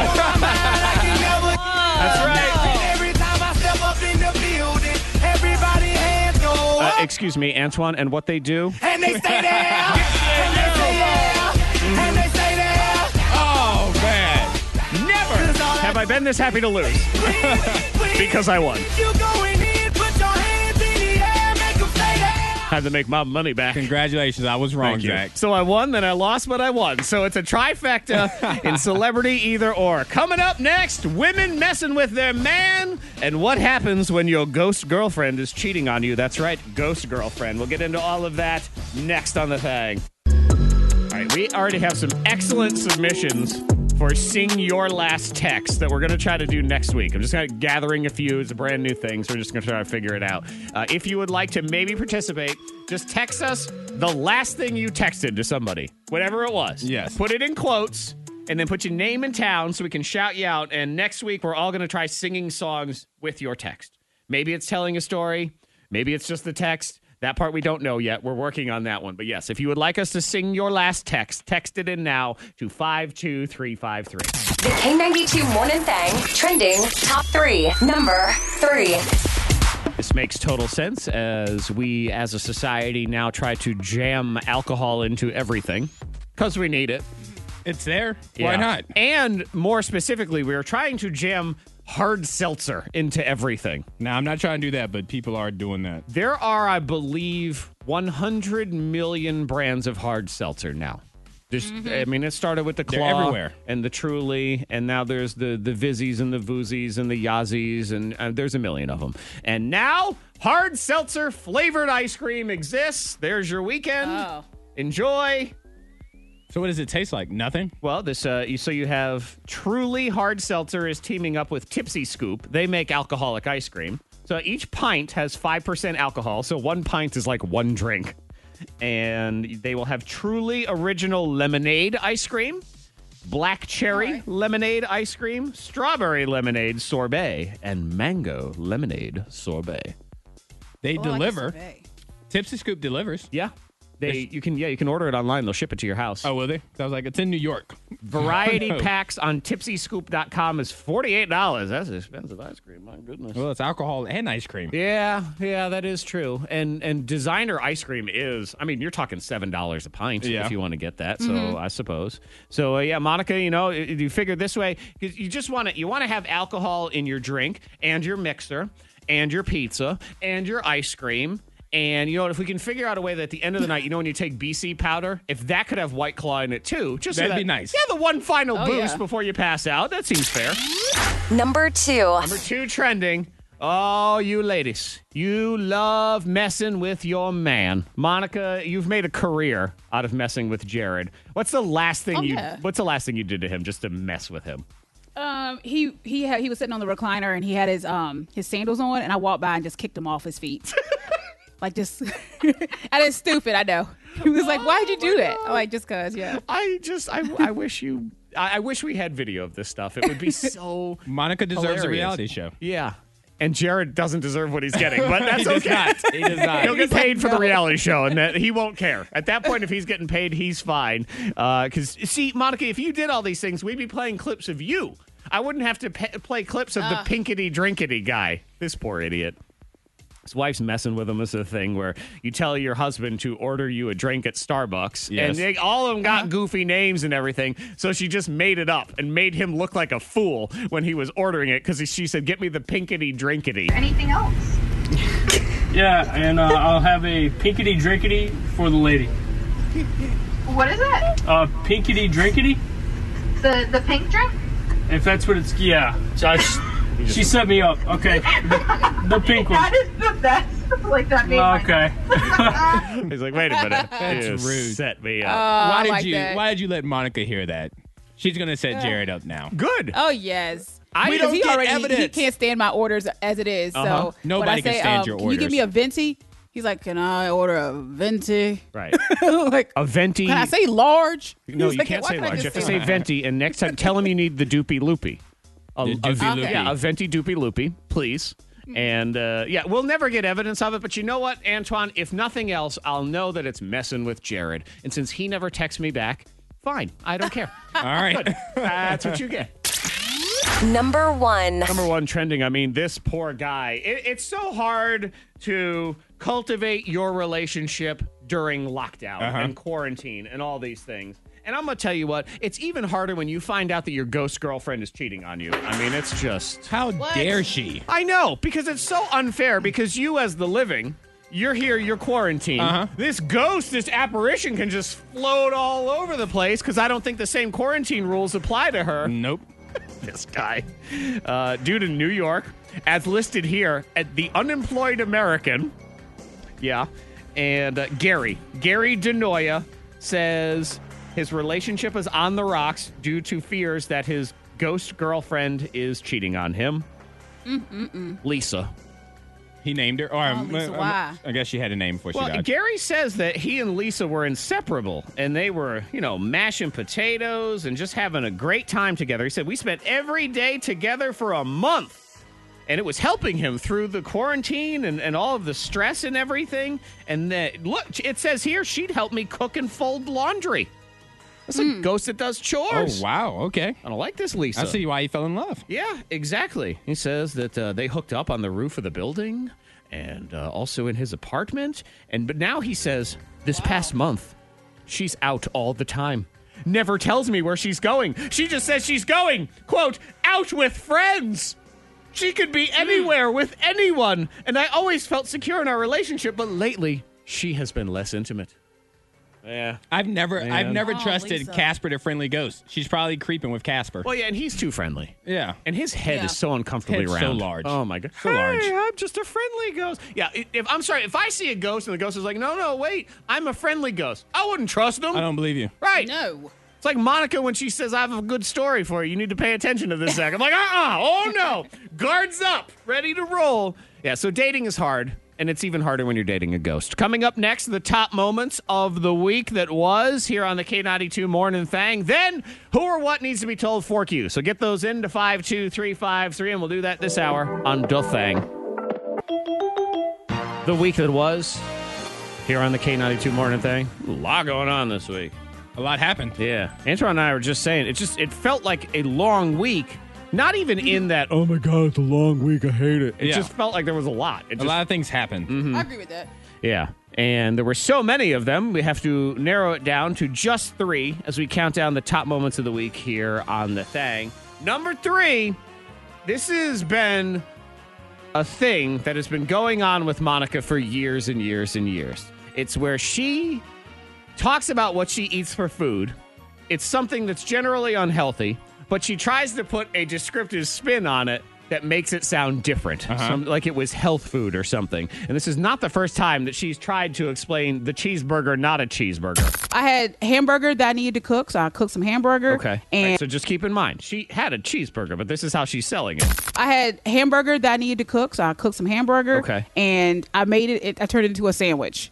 That's right. Every time I step up in the building, everybody hands go up. Excuse me, Antoine, and what they do? And they stay there. And they stay there. And they stay there. Oh, man. Never have I been this happy to lose. Because I won. You going in, put your hands in the air, make them stay there. Had to make my money back. Congratulations. I was wrong, Thank you. Zach. So I won, then I lost, but I won. So it's a trifecta in celebrity either or. Coming up next, women messing with their man and what happens when your ghost girlfriend is cheating on you. That's right, ghost girlfriend. We'll get into all of that next on The Thing. All right, we already have some excellent submissions for Sing Your Last Text that we're going to try to do next week. I'm just kind of gathering a few. It's a brand new thing, so we're just going to try to figure it out. If you would like to maybe participate, just text us the last thing you texted to somebody, whatever it was. Yes. Put it in quotes, and then put your name and town so we can shout you out. And next week, we're all going to try singing songs with your text. Maybe it's telling a story. Maybe it's just the text. That part we don't know yet. We're working on that one. But yes, if you would like us to sing your last text, text it in now to 52353. The K92 Morning Thang trending top 3. Number 3. This makes total sense as we as a society now try to jam alcohol into everything because we need it. It's there. Why Yeah. not? And more specifically, we are trying to jam hard seltzer into everything. Now, I'm not trying to do that, but people are doing that. There are, I believe, 100 million brands of hard seltzer now. There's, I mean, it started with the They're Claw everywhere. and the Truly, and now there's the Vizzies and the Voozies and the Yazzies, and there's a million of them. And now, hard seltzer flavored ice cream exists. There's your weekend. Oh. Enjoy. So what does it taste like? Nothing? Well, this so you have Truly Hard Seltzer is teaming up with Tipsy Scoop. They make alcoholic ice cream. So each pint has 5% alcohol. So one pint is like one drink. And they will have Truly Original Lemonade ice cream, Black Cherry Lemonade ice cream, Strawberry Lemonade Sorbet, and Mango Lemonade Sorbet. They Oh, I like deliver. sorbet. Tipsy Scoop delivers. Yeah. You can order it online. They'll ship it to your house. Oh, will they? So I was like, it's in New York. Variety packs on tipsyscoop.com is $48. That's expensive ice cream. My goodness. Well, it's alcohol and ice cream. Yeah, that is true. And designer ice cream is, I mean, you're talking $7 a pint if you want to get that. So I suppose. So Monica, you figure this way, because you just want to have alcohol in your drink and your mixer and your pizza and your ice cream. And, if we can figure out a way that at the end of the night, when you take BC powder, if that could have White Claw in it, too. That'd be nice. Yeah, the one final boost before you pass out. That seems fair. Number 2. Number 2 trending. Oh, you ladies. You love messing with your man. Monica, you've made a career out of messing with Jared. What's the last thing What's the last thing you did to him just to mess with him? He was sitting on the recliner and he had his sandals on, and I walked by and just kicked him off his feet. Like, just, and it's stupid, I know. He was like, why'd you do that? I'm like, just cause, yeah. I wish we had video of this stuff. It would be so Monica deserves hilarious. A reality show. Yeah. And Jared doesn't deserve what he's getting, but that's okay. He does not. He'll get paid for the reality show, and that he won't care. At that point, if he's getting paid, he's fine. Because, see, Monica, if you did all these things, we'd be playing clips of you. I wouldn't have to play clips of the pinkety-drinkety guy. This poor idiot. His wife's messing with him. This is a thing where you tell your husband to order you a drink at Starbucks, and all of them got goofy names and everything, so she just made it up and made him look like a fool when he was ordering it because she said, get me the pinkety-drinkety. Anything else? Yeah, and I'll have a pinkety-drinkety for the lady. What is it? Pinkety-drinkety? The pink drink? If that's what it's, yeah. She set me up. Okay. The pink one. That is the best. Like that made okay. He's like, wait a minute. That's rude. Set me up. Why did you let Monica hear that? She's going to set Jared up now. Good. Oh, yes. We don't get evidence. He can't stand my orders as it is. So nobody can stand your orders. Can you give me a venti? He's like, can I order a venti? Right. Like a venti. Can I say large? No, you can't say large. You have to say venti. And next time, tell him you need the doopy loopy. A venti doopy loopy, please. And we'll never get evidence of it. But you know what, Antoine? If nothing else, I'll know that it's messing with Jared. And since he never texts me back, fine. I don't care. All right. Good. That's what you get. Number 1. Number 1 trending. I mean, this poor guy. It's so hard to cultivate your relationship during lockdown and quarantine and all these things. And I'm going to tell you what, it's even harder when you find out that your ghost girlfriend is cheating on you. I mean, it's just... How dare she? I know, because it's so unfair, because you as the living, you're here, you're quarantined. This ghost, this apparition can just float all over the place, because I don't think the same quarantine rules apply to her. Nope. This guy. Dude in New York, as listed here, at the Unemployed American. Yeah. And Gary DeNoia says... his relationship is on the rocks due to fears that his ghost girlfriend is cheating on him. Lisa. He named her? Lisa, why? I guess she had a name before she died. Gary says that he and Lisa were inseparable, and they were, mashing potatoes and just having a great time together. He said, we spent every day together for a month. And it was helping him through the quarantine and all of the stress and everything. And look, it says here she'd help me cook and fold laundry. That's a ghost that does chores. Oh, wow. Okay. I don't like this, Lisa. I see why you fell in love. Yeah, exactly. He says that they hooked up on the roof of the building and also in his apartment. But now he says this past month, she's out all the time. Never tells me where she's going. She just says she's going, quote, out with friends. She could be anywhere with anyone. And I always felt secure in our relationship, but lately she has been less intimate. Yeah. I've never trusted Lisa. Casper to friendly ghost. She's probably creeping with Casper. Well, yeah, and he's too friendly. Yeah. And his head is so uncomfortably Head's round. so large. Oh, my God. So large. I'm just a friendly ghost. Yeah, if I see a ghost and the ghost is like, no, wait, I'm a friendly ghost, I wouldn't trust him. I don't believe you. Right. No. It's like Monica when she says, I have a good story for you. You need to pay attention to this second. I'm like, oh, no. Guards up. Ready to roll. Yeah, so dating is hard. And it's even harder when you're dating a ghost. Coming up next, the top moments of the week that was here on the K92 Morning Thang. Then, who or what needs to be told for you. So get those into 52353, and we'll do that this hour on The Thang. The week that was. here on the K92 Morning Thing. A lot going on this week. A lot happened. Yeah. Antoine and I were just saying, it felt like a long week. Not even in that, oh my God, it's a long week, I hate it. It just felt like there was a lot. A lot of things happened. Mm-hmm. I agree with that. Yeah. And there were so many of them, we have to narrow it down to just 3 as we count down the top moments of the week here on The Thang. Number 3, this has been a thing that has been going on with Monica for years and years and years. It's where she talks about what she eats for food. It's something that's generally unhealthy, but she tries to put a descriptive spin on it that makes it sound different, like it was health food or something. And this is not the first time that she's tried to explain the cheeseburger not a cheeseburger. I had hamburger that I needed to cook, so I cooked some hamburger. Okay. And right, so just keep in mind, she had a cheeseburger, but this is how she's selling it. I had hamburger that I needed to cook, so I cooked some hamburger. Okay. And I made it, I turned it into a sandwich.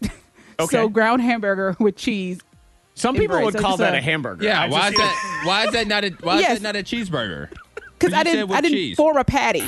Okay. So ground hamburger with cheese. Some people would call that a hamburger. Yeah, why is that not a cheeseburger? Because I didn't form a patty.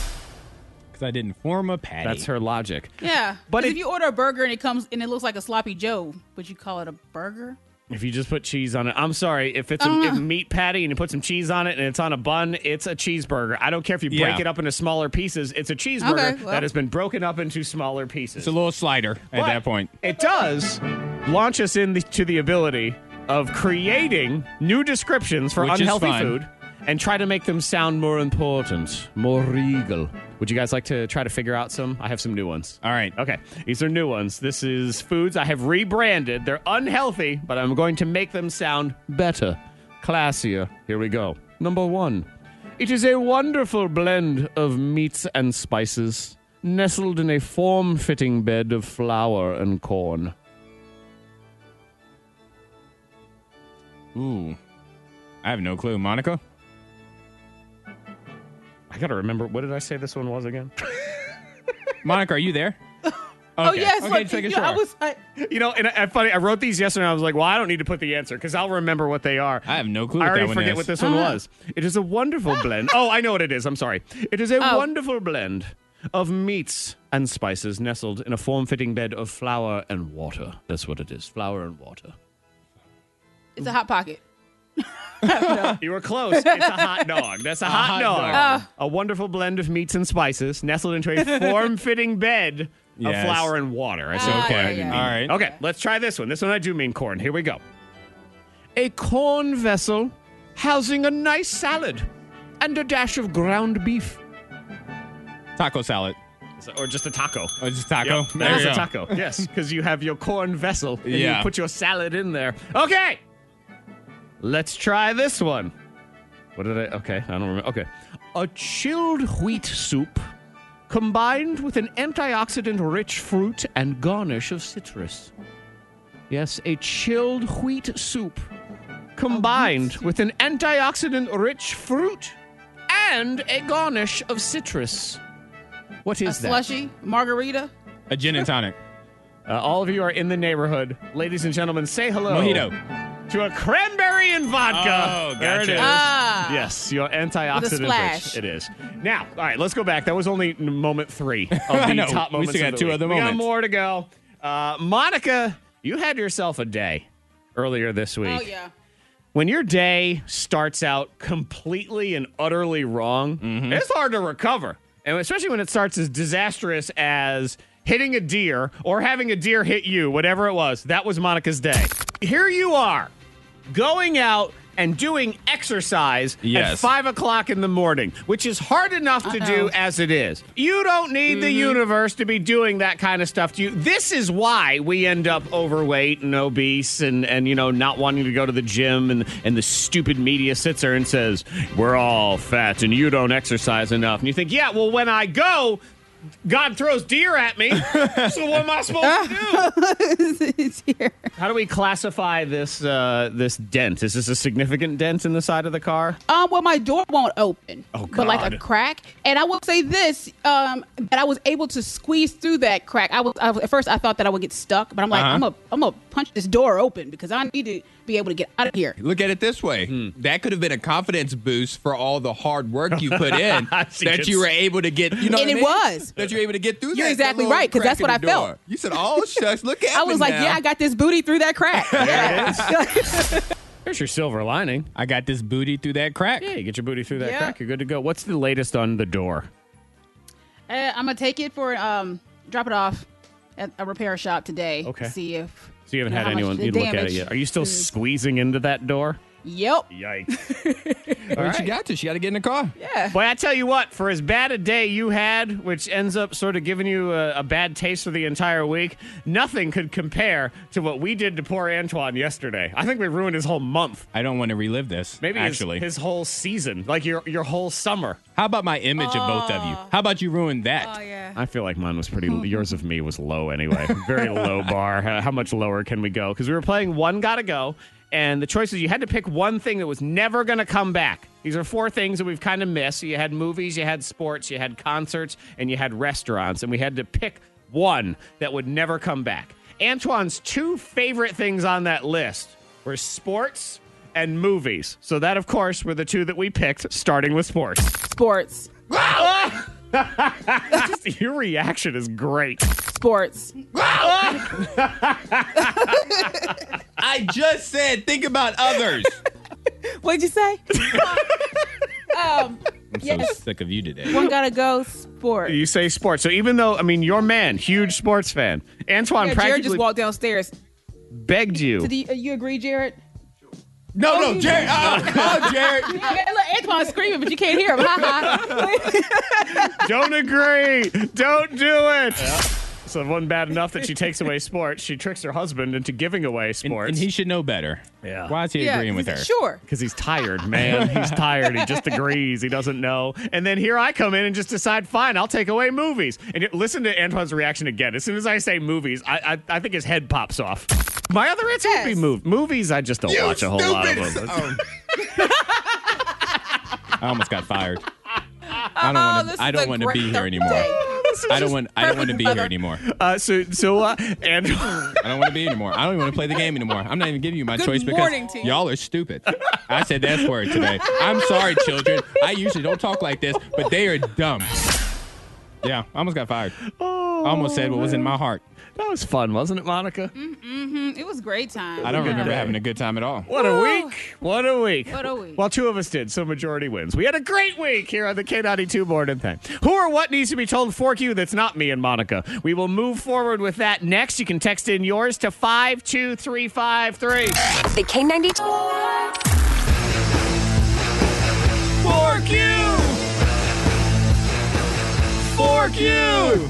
Because I didn't form a patty. That's her logic. Yeah, but if you order a burger and it looks like a sloppy Joe, would you call it a burger? If you just put cheese on it, I'm sorry. If it's a meat patty and you put some cheese on it and it's on a bun, it's a cheeseburger. I don't care if you break it up into smaller pieces. It's a cheeseburger that has been broken up into smaller pieces. It's a little slider at that point. It does launch us into the ability of creating new descriptions for unhealthy food and try to make them sound more important, more regal. Would you guys like to try to figure out some? I have some new ones. All right. Okay. These are new ones. This is foods I have rebranded. They're unhealthy, but I'm going to make them sound better, classier. Here we go. Number 1. It is a wonderful blend of meats and spices, nestled in a form-fitting bed of flour and corn. Ooh. I have no clue. Monica? I got to remember. What did I say this one was again? Monica, are you there? Oh, yes. Okay, take a shot. And funny, I wrote these yesterday, and I was like, well, I don't need to put the answer, because I'll remember what they are. I have no clue I what that already one forget is. what this one was. It is a wonderful blend. Oh, I know what it is. I'm sorry. It is a wonderful blend of meats and spices nestled in a form-fitting bed of flour and water. That's what it is. Flour and water. It's a Hot Pocket. You were close. It's a hot dog. That's a hot dog. A wonderful blend of meats and spices nestled into a form-fitting bed of flour and water. I said corn. All right. Okay, let's try this one. This one I do mean corn. Here we go. A corn vessel housing a nice salad and a dash of ground beef. Taco salad. Or just a taco. Oh, just taco? Yep, There that is you a go. taco. Yes, because you have your corn vessel and Yeah. you put your salad in there. Okay. Let's try this one. What did I... Okay, I don't remember. Okay. A chilled wheat soup combined with an antioxidant-rich fruit and garnish of citrus. Yes, a chilled wheat soup combined with an antioxidant-rich fruit and a garnish of citrus. What is that? A slushy? Margarita? A gin and tonic. All of you are in the neighborhood. Ladies and gentlemen, say hello. Mojito. To a cranberry and vodka. Oh, There it gotcha. is. Ah. Yes, your antioxidant splash. rich. It is. Now, all right, let's go back. That was only moment 3 of the know. top We moments still of got the 2 week. other We got moments. more to go. Monica, you had yourself a day earlier this week. Oh, yeah. When your day starts out completely and utterly wrong, it's hard to recover. And especially when it starts as disastrous as hitting a deer or having a deer hit you, whatever it was. That was Monica's day. Here you are, going out and doing exercise at 5 o'clock in the morning, which is hard enough to do as it is. You don't need the universe to be doing that kind of stuff to you. This is why we end up overweight and obese and you know, not wanting to go to the gym, and the stupid media sits there and says, we're all fat and you don't exercise enough. And you think, yeah, well, when I go, God throws deer at me, so what am I supposed to do? It's here. How do we classify this this dent? Is this a significant dent in the side of the car? Well, my door won't open. Oh, But like God. a crack. And I will say this, that I was able to squeeze through that crack. At first I thought that I would get stuck, but I'm like, I'm gonna punch this door open because I need to be able to get out of here. Look at it this way. That could have been a confidence boost for all the hard work you put in that you were able to get, you know And what I it mean? was. Yes. that you're able to get through. You're that exactly little right, 'cause crack that's what in I the felt. door. You said, "Oh shucks, look at I me was like, now." yeah, I got this booty through that crack. There's your silver lining. I got this booty through that crack. Yeah, you get your booty through that Yeah. crack. You're good to go. What's the latest on the door? I'm gonna take it for drop it off at a repair shop today. Okay. To see if. So you haven't had how much anyone the you look at it damage yet. Are you still is. squeezing into that door? Yep. Yikes. What you got to? She got to get in the car. Yeah. Boy, I tell you what, for as bad a day you had, which ends up sort of giving you a bad taste for the entire week, nothing could compare to what we did to poor Antoine yesterday. I think we ruined his whole month. I don't want to relive this. Maybe actually, his whole season, like your whole summer. how about my image of both of you? How about you ruin that? Oh yeah. I feel like mine was pretty. Yours of me was low anyway. Very low bar. How much lower can we go? Because we were playing One Gotta Go, and the choices you had to pick one thing that was never going to come back. These are four things that we've kind of missed. So you had movies, you had sports, you had concerts, and you had restaurants, and we had to pick one that would never come back. Antoine's two favorite things on that list were sports and movies. So that, of course, were the two that we picked, starting with sports. Sports. Your reaction is great. Sports. I just said, think about others. What'd you say? I'm Yes. so sick of you today. One gotta go. Sport. You say sports. So even though, I mean, your man, huge sports fan, Antoine Yeah, Jared practically just walked downstairs. begged you. You agree, Jared? No, Jared. Oh, Jared. Yeah, look, Antoine's screaming, but you can't hear him. Don't agree. Don't do it. So it wasn't bad enough that she takes away sports. She tricks her husband into giving away sports. And he should know better. Yeah. Why is he agreeing with her? Sure. Because he's tired, man. He's tired. He just agrees. He doesn't know. And then here I come in and just decide, fine, I'll take away movies. And listen to Antoine's reaction again. As soon as I say movies, I think his head pops off. My other answer would be movies. I just don't watch a whole lot of them. I almost got fired. I don't want to be here anymore. I don't want to be here anymore. And I don't want to be anymore. I don't even want to play the game anymore. I'm not even giving you my choice morning, because team. y'all are stupid. I said that word today. I'm sorry, children. I usually don't talk like this, but they are dumb. Yeah, I almost got fired. I almost said what was in my heart. That was fun, wasn't it, Monica? Mm-hmm. It was a great time. I don't remember having a good time at all. What a week. What a week. What a week. Well, two of us did, so majority wins. We had a great week here on the K92 Morning Thing. Who or what needs to be told for you that's not me and Monica? We will move forward with that next. You can text in yours to 52353. The K92. Fork you! Fork you!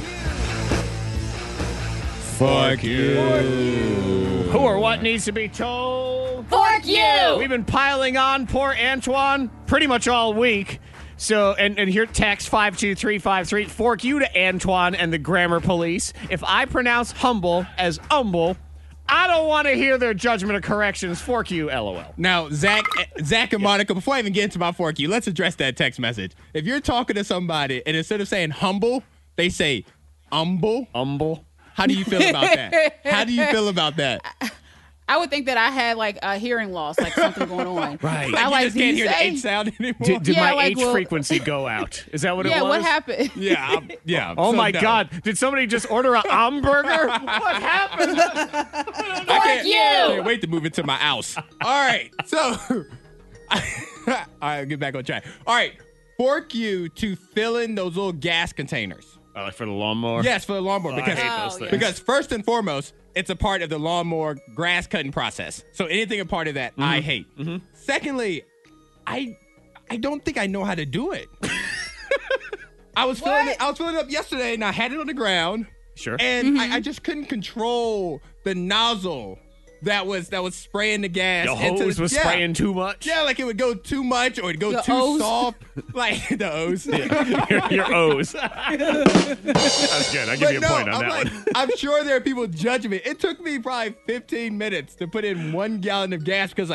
Fork you! Who or what needs to be told? Fork you! We've been piling on poor Antoine pretty much all week. So, and here, text 52353. Fork you to Antoine and the grammar police. If I pronounce humble as umble, I don't want to hear their judgment or corrections. Fork you, LOL. Now, Zach and Monica, before I even get into my fork you, let's address that text message. If you're talking to somebody and instead of saying humble, they say umble. Umble. How do you feel about that? How do you feel about that? I would think that I had like a hearing loss, like something going on. Right. I You like just can't hear the say? H sound anymore. Did Yeah, my like, H well- frequency go out? Is that what it Yeah, was? what happened? Yeah. Oh so my no. God! Did somebody just order a hamburger? What happened? I can't wait to move into my house. All right, so all right, get back on track. All right, fork you to fill in those little gas containers. Oh, like for the lawnmower? Yes, for the lawnmower I hate those things. because first and foremost, it's a part of the lawnmower grass cutting process. So anything a part of that, I hate. Secondly, I don't think I know how to do it. I was filling it up yesterday, and I had it on the ground. Sure. And I just couldn't control the nozzle that was spraying the gas. The hose was spraying too much? Yeah, like it would go too much or it'd go Your too O's? soft. Like the O's. Your O's. That's good. I'll give you a point on that one. I'm sure there are people judging me. It took me probably 15 minutes to put in 1 gallon of gas because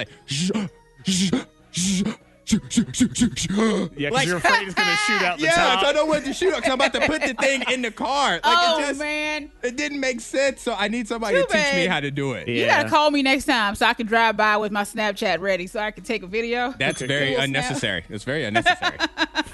Yeah, because you're afraid it's going to shoot out the top. so I don't want to shoot because I'm about to put the thing in the car. Like Oh, man. It didn't make sense, so I need somebody to Too teach me bad. how to do it. You gotta call me next time so I can drive by with my Snapchat ready so I can take a video. That's very Cool snap. unnecessary. It's very unnecessary.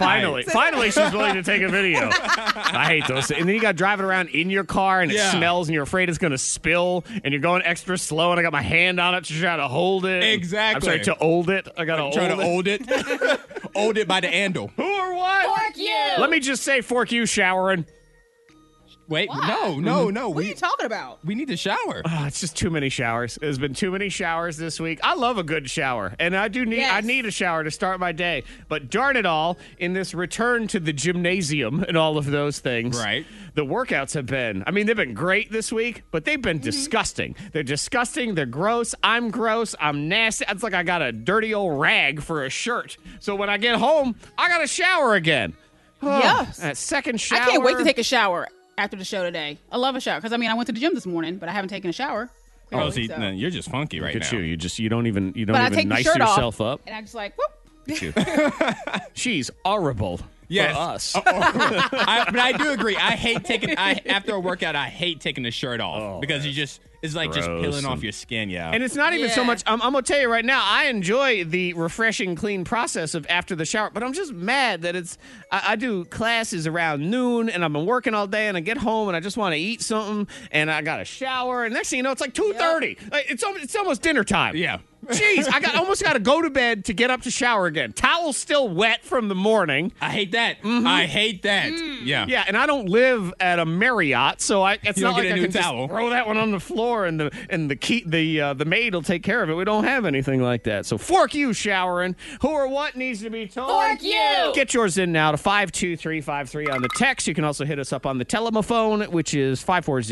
Finally she's willing to take a video. I hate those. And then you got driving around in your car and it smells and you're afraid it's going to spill and you're going extra slow and I got my hand on it to try to hold it. Exactly. I'm sorry, to hold it. I got to hold it. Hold it by the handle. Who or what? Fork you. Let me just say, fork you showering. Wait, Why? no. What are you talking about? We need to shower. Oh, it's just too many showers. There's been too many showers this week. I love a good shower, and I need a shower to start my day. But darn it all, in this return to the gymnasium and all of those things, right? The workouts have been, they've been great this week, but they've been disgusting. They're disgusting. They're gross. I'm gross. I'm nasty. It's like I got a dirty old rag for a shirt. So when I get home, I got to shower again. Oh, Yes. That second shower. I can't wait to take a shower after the show today. I love a shower because I went to the gym this morning, but I haven't taken a shower. Clearly, no, you're just funky right Look at now. you don't even But I take the nice shirt yourself off, up. and I just like whoop. She's horrible. Yes. For us. But I do agree. I hate after a workout, I hate taking the shirt off because it's like just gross peeling off your skin, And it's not even so much, I'm going to tell you right now, I enjoy the refreshing, clean process of after the shower, but I'm just mad that I do classes around noon and I've been working all day and I get home and I just want to eat something and I got a shower and next thing you know, it's like 2:30. Like, it's almost dinner time. Yeah. Jeez, I almost got to go to bed to get up to shower again. Towel's still wet from the morning. I hate that. Mm-hmm. I hate that. Yeah. Yeah, and I don't live at a Marriott, so it's You not don't like get a I new can just towel. throw that one on the floor and the maid will take care of it. We don't have anything like that. So fork you showering. Who or what needs to be told? Fork you. Get yours in now to 52353 on the text. You can also hit us up on the telephone, which is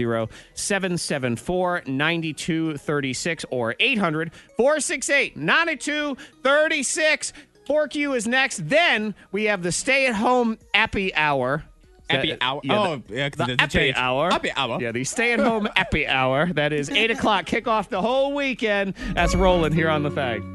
540-774-9236 or 800-468-9236. Fork you is next. Then we have the stay-at-home appy hour. Happy hour. The happy hour. Happy hour. Yeah, the stay-at-home happy hour. That is 8 o'clock. Kick off the whole weekend. That's rolling here on the thing.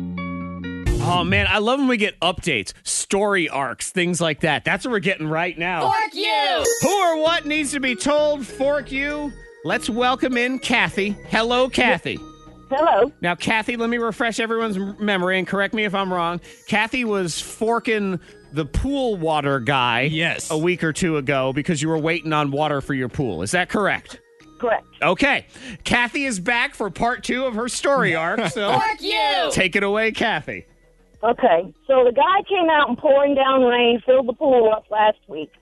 Oh, man, I love when we get updates, story arcs, things like that. That's what we're getting right now. Fork you. Who or what needs to be told? Fork you. Let's welcome in Kathy. Hello, Kathy. Hello. Now, Kathy, let me refresh everyone's memory and correct me if I'm wrong. Kathy was forking the pool water guy a week or two ago because you were waiting on water for your pool. Is that correct? Correct. Okay. Kathy is back for part 2 of her story arc. So Fork you. Take it away, Kathy. Okay. So the guy came out in pouring down rain, filled the pool up last week.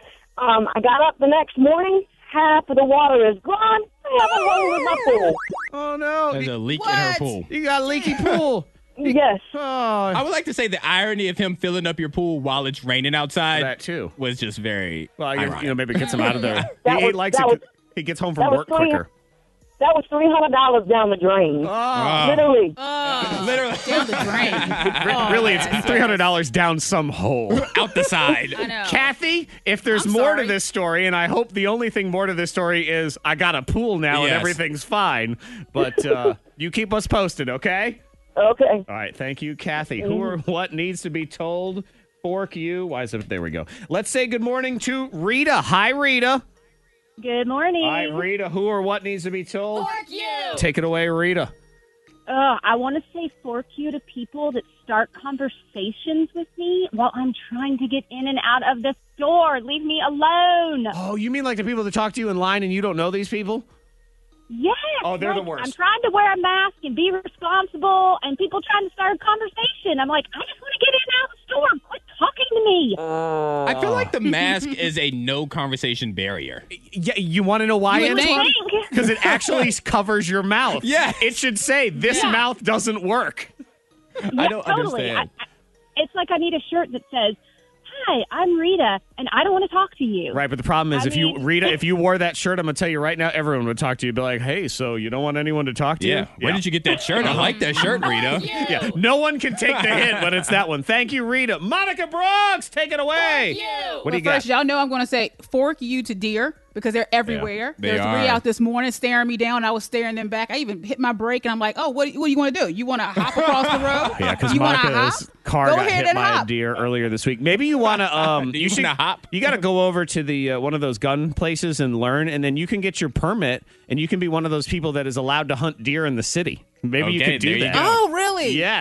I got up the next morning. Half of the water is gone. I have a hole in my pool. Oh, no. There's a leak in her pool. You got a leaky pool. Yes. Oh, I would like to say the irony of him filling up your pool while it's raining outside. That too was just very. Well, ironic. maybe gets him out of there. He gets home that from was work quicker. That was $300 down the drain. Literally. Literally. Down the drain. Really, it's $300 down some hole. Out the side. I know. Kathy, if there's I'm more sorry. to this story, and I hope the only thing more to this story is I got a pool now and Yes. everything's fine, but you keep us posted, okay? Okay. All right, thank you, Kathy. Who or what needs to be told? Fork you. Why is it? There we go. Let's say good morning to Rita. Hi, Rita. Good morning. All right, Rita, who or what needs to be told? Fork you. Take it away, Rita. I want to say fork you to people that start conversations with me while I'm trying to get in and out of the store. Leave me alone. Oh, you mean like the people that talk to you in line and you don't know these people? Yes. Oh, they're the like, worst. I'm trying to wear a mask and be responsible, and people trying to start a conversation. I'm like, I just want to get in and out of the store. Quit talking to me. I feel like the mask is a no conversation barrier. Yeah, you want to know why? You would Antoine? think. Because it actually covers your mouth. Yeah. It should say, this mouth doesn't work. I don't totally. understand. It's like I need a shirt that says, "Hi, I'm Rita, and I don't want to talk to you." Right, but the problem is, if you wore that shirt, I'm going to tell you right now, everyone would talk to you. Be like, hey, so you don't want anyone to talk to you? Yeah. Where did you get that shirt? I like that shirt, Rita. Yeah, no one can take the hint, but it's that one. Thank you, Rita. Monica Brooks, take it away. What do you got? First, y'all know I'm going to say fork you to deer because they're everywhere. they There's are. 3 out this morning staring me down. I was staring them back. I even hit my brake, and I'm like, oh, what do you want to do? You want to hop across the road? Yeah, because you wanna hop? Monica's car Go got ahead hit and by a hop. deer earlier this week. Maybe you want to. You wanna hop? You got to go over to the one of those gun places and learn, and then you can get your permit, and you can be one of those people that is allowed to hunt deer in the city. Maybe you Okay, could do there you that. go. Oh, really? Yes.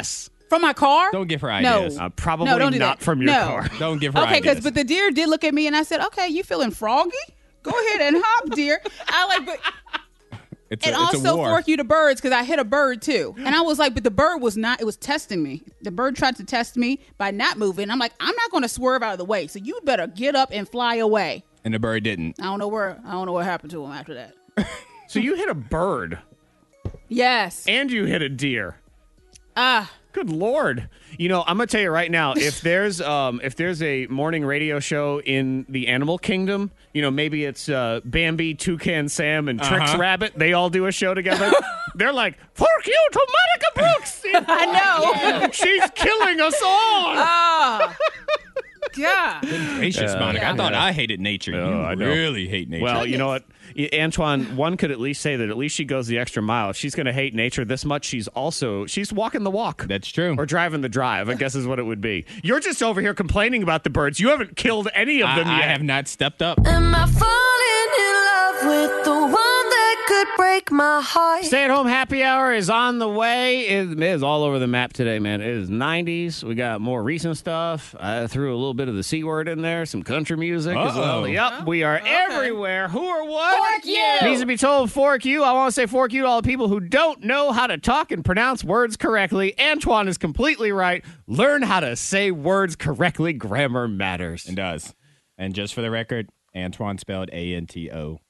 From my car? Don't give her No. ideas. Probably No, don't do not that. from your No. car. Don't give her Okay, ideas. but the deer did look at me, and I said, "Okay, you feeling froggy? Go ahead and hop, deer." But it's and a also war. fork you to birds because I hit a bird too, and I was like, but the bird was not. It was testing me. The bird tried to test me by not moving. I'm like, I'm not going to swerve out of the way, so you better get up and fly away. And the bird didn't. I don't know what happened to him after that. So you hit a bird. Yes. And you hit a deer. Good Lord. You know, I'm going to tell you right now, if there's a morning radio show in the animal kingdom, you know, maybe it's Bambi, Toucan Sam, and Trix Rabbit. They all do a show together. They're like, fork you to Monica Brooks. I know. She's killing us all. Yeah. Gracious, Monica. I thought I hated nature. I know. Really hate nature. Well, you know what, Antoine, one could at least say that at least she goes the extra mile. If she's going to hate nature this much, she's walking the walk. That's true. Or driving the drive, I guess is what it would be. You're just over here complaining about the birds. You haven't killed any of them yet. I have not stepped up. Am I falling in love with the one that could break my heart? Stay-at-home happy hour is on the way. It is all over the map today, man. It is 90s. We got more recent stuff. I threw a little bit of the C word in there, some country music as well. Yep, we are everywhere. Who or what? Fork you! Needs to be told, fork you. I want to say fork you to all the people who don't know how to talk and pronounce words correctly. Antoine is completely right. Learn how to say words correctly. Grammar matters. It does. And just for the record, Antoine spelled Antoi.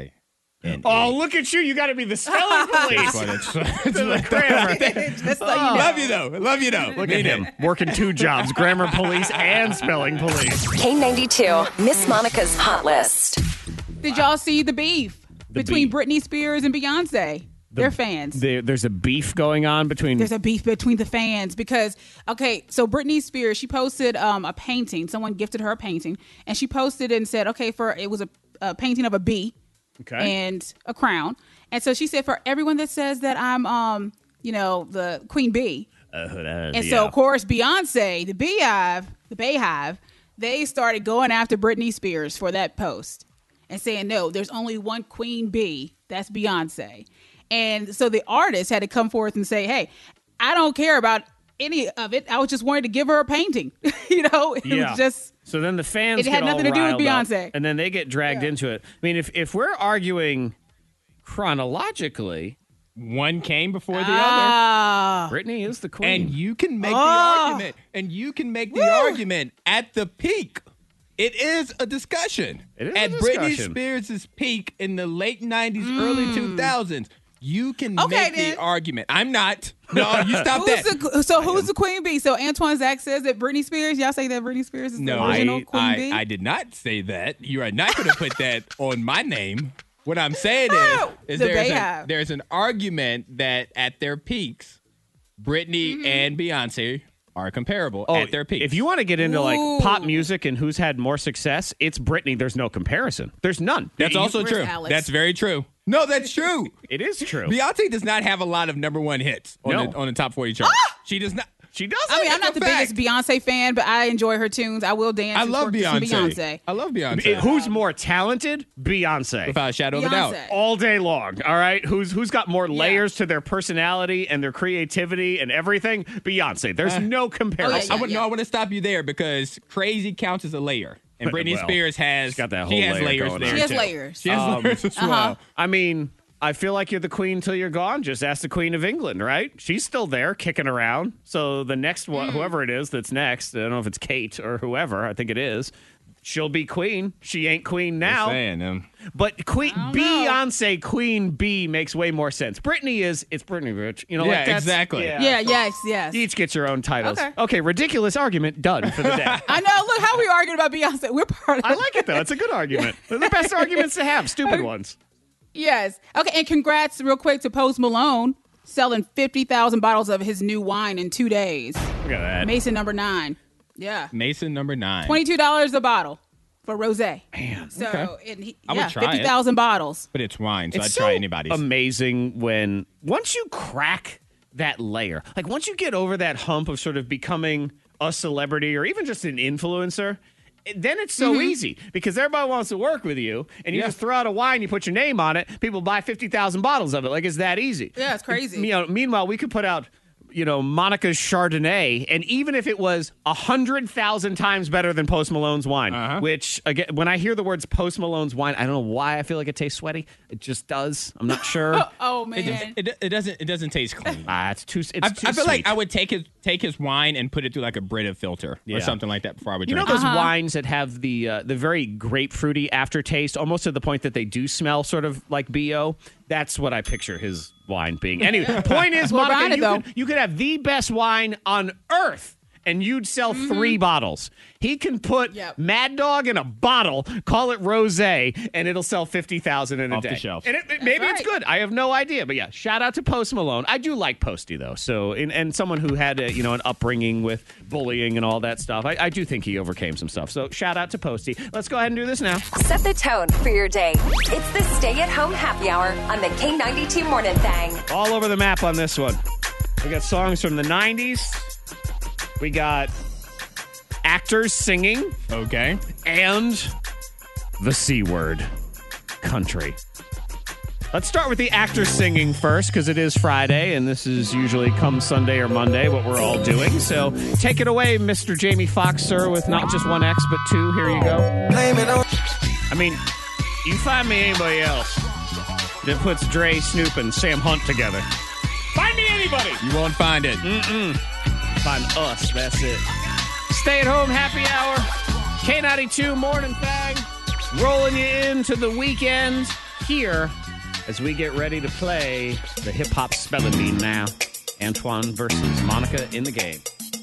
Oh, look at you. You got to be the spelling police. The grammar. Love you, though. Look at him. Working two jobs, grammar police and spelling police. K92, Miss Monica's Hot List. Did y'all see the beef between Britney Spears and Beyonce? They're fans. There's a beef going on between... There's a beef between the fans because, okay, so Britney Spears, she posted a painting. Someone gifted her a painting, and she posted and said, okay, it was a painting of a bee. Okay. And a crown. And so she said, for everyone that says that I'm, the queen bee. So, of course, Beyonce, the Bayhive, they started going after Britney Spears for that post and saying, no, there's only one queen bee. That's Beyonce. And so the artist had to come forth and say, hey, I don't care about any of it. I was just wanting to give her a painting. It was just... So then the fans it had nothing to do with Beyonce. And then they get dragged into it. I mean, if we're arguing chronologically... One came before the other. Britney is the queen. And you can make the argument. And you can make the argument at the peak. It is a discussion. It is at a discussion. Britney Spears' peak in the late 90s, early 2000s. You can make the argument. I'm not. No, you stop that. Who's the queen bee? So Antoine Zach says that Britney Spears. Y'all say that Britney Spears is the original queen bee? I did not say that. You are not going to put that on my name. What I'm saying is there's an argument that at their peaks, Britney and Beyonce are comparable at their peaks. If you want to get into like pop music and who's had more success, it's Britney. There's no comparison. There's none. That's also true. Alex? That's very true. No, that's true. It is true. Beyonce does not have a lot of number one hits on the top 40 chart. She does not. She doesn't. I mean, I'm not the biggest Beyonce fan, but I enjoy her tunes. I will dance. I love Beyonce. I love Beyonce. Who's more talented? Beyonce. Without a shadow of a doubt. All day long. All right. Who's got more layers to their personality and their creativity and everything? Beyonce. There's no comparison. I want to stop you there because crazy counts as a layer. And Britney Spears has got that whole she has layer layers going there. She has too. layers. She has layers as well. I mean, I feel like you're the queen till you're gone. Just ask the Queen of England, right? She's still there kicking around. So the next one, whoever it is that's next, I don't know if it's Kate or whoever, I think it is, she'll be queen. She ain't queen now. But Beyonce, Queen Bee makes way more sense. Britney it's Britney, Rich. Exactly. Yes. You each get your own titles. Okay. Ridiculous argument done for the day. I know. Look how we arguing about Beyonce. We're part of it. I like it, though. It's a good argument. They're the best arguments to have, stupid ones. Yes. Okay, and congrats real quick to Post Malone selling 50,000 bottles of his new wine in 2 days. Look at that. Mason number 9. Yeah. Mason number 9. $22 a bottle for rosé. Man. So, okay. I would try 50,000 bottles. But it's wine, so It's I'd try anybody's. Amazing when once you crack that layer, like once you get over that hump of sort of becoming a celebrity or even just an influencer, then it's so easy because everybody wants to work with you and you just throw out a wine, you put your name on it, people buy 50,000 bottles of it. Like it's that easy. Yeah, it's crazy. Meanwhile, we could put out Monica's Chardonnay, and even if it was 100,000 times better than Post Malone's wine, which again, when I hear the words Post Malone's wine, I don't know why I feel like it tastes sweaty. It just does. I'm not sure. Oh man, it doesn't taste clean. It's too. I feel sweet. like I would take his wine and put it through like a Brita filter or something like that before I would drink. Those wines that have the very grapefruity aftertaste, almost to the point that they do smell sort of like BO. That's what I picture his wine being. Anyway, point is, Monica, you could have the best wine on earth, and you'd sell 3 bottles. He can put Mad Dog in a bottle, call it rosé, and it'll sell 50,000 in a day. Off the shelf. And maybe it's good. I have no idea. But yeah, shout out to Post Malone. I do like Posty, though. So, and someone who had an upbringing with bullying and all that stuff. I do think he overcame some stuff. So shout out to Posty. Let's go ahead and do this now. Set the tone for your day. It's the Stay at Home Happy Hour on the K92 Morning Thang. All over the map on this one. We got songs from the 90s. We got actors singing. Okay. And the C word, country. Let's start with the actors singing first, because it is Friday, and this is usually come Sunday or Monday what we're all doing. So take it away, Mr. Jamie Foxx, sir, with not just one X, but 2. Here you go. I mean, you find me anybody else that puts Dre, Snoop, and Sam Hunt together. Find me anybody. You won't find it. Find us. That's it. Stay at home happy hour. K92 Morning Thang. Rolling you into the weekend here as we get ready to play the hip hop spelling bee now. Antoine versus Monica in the game.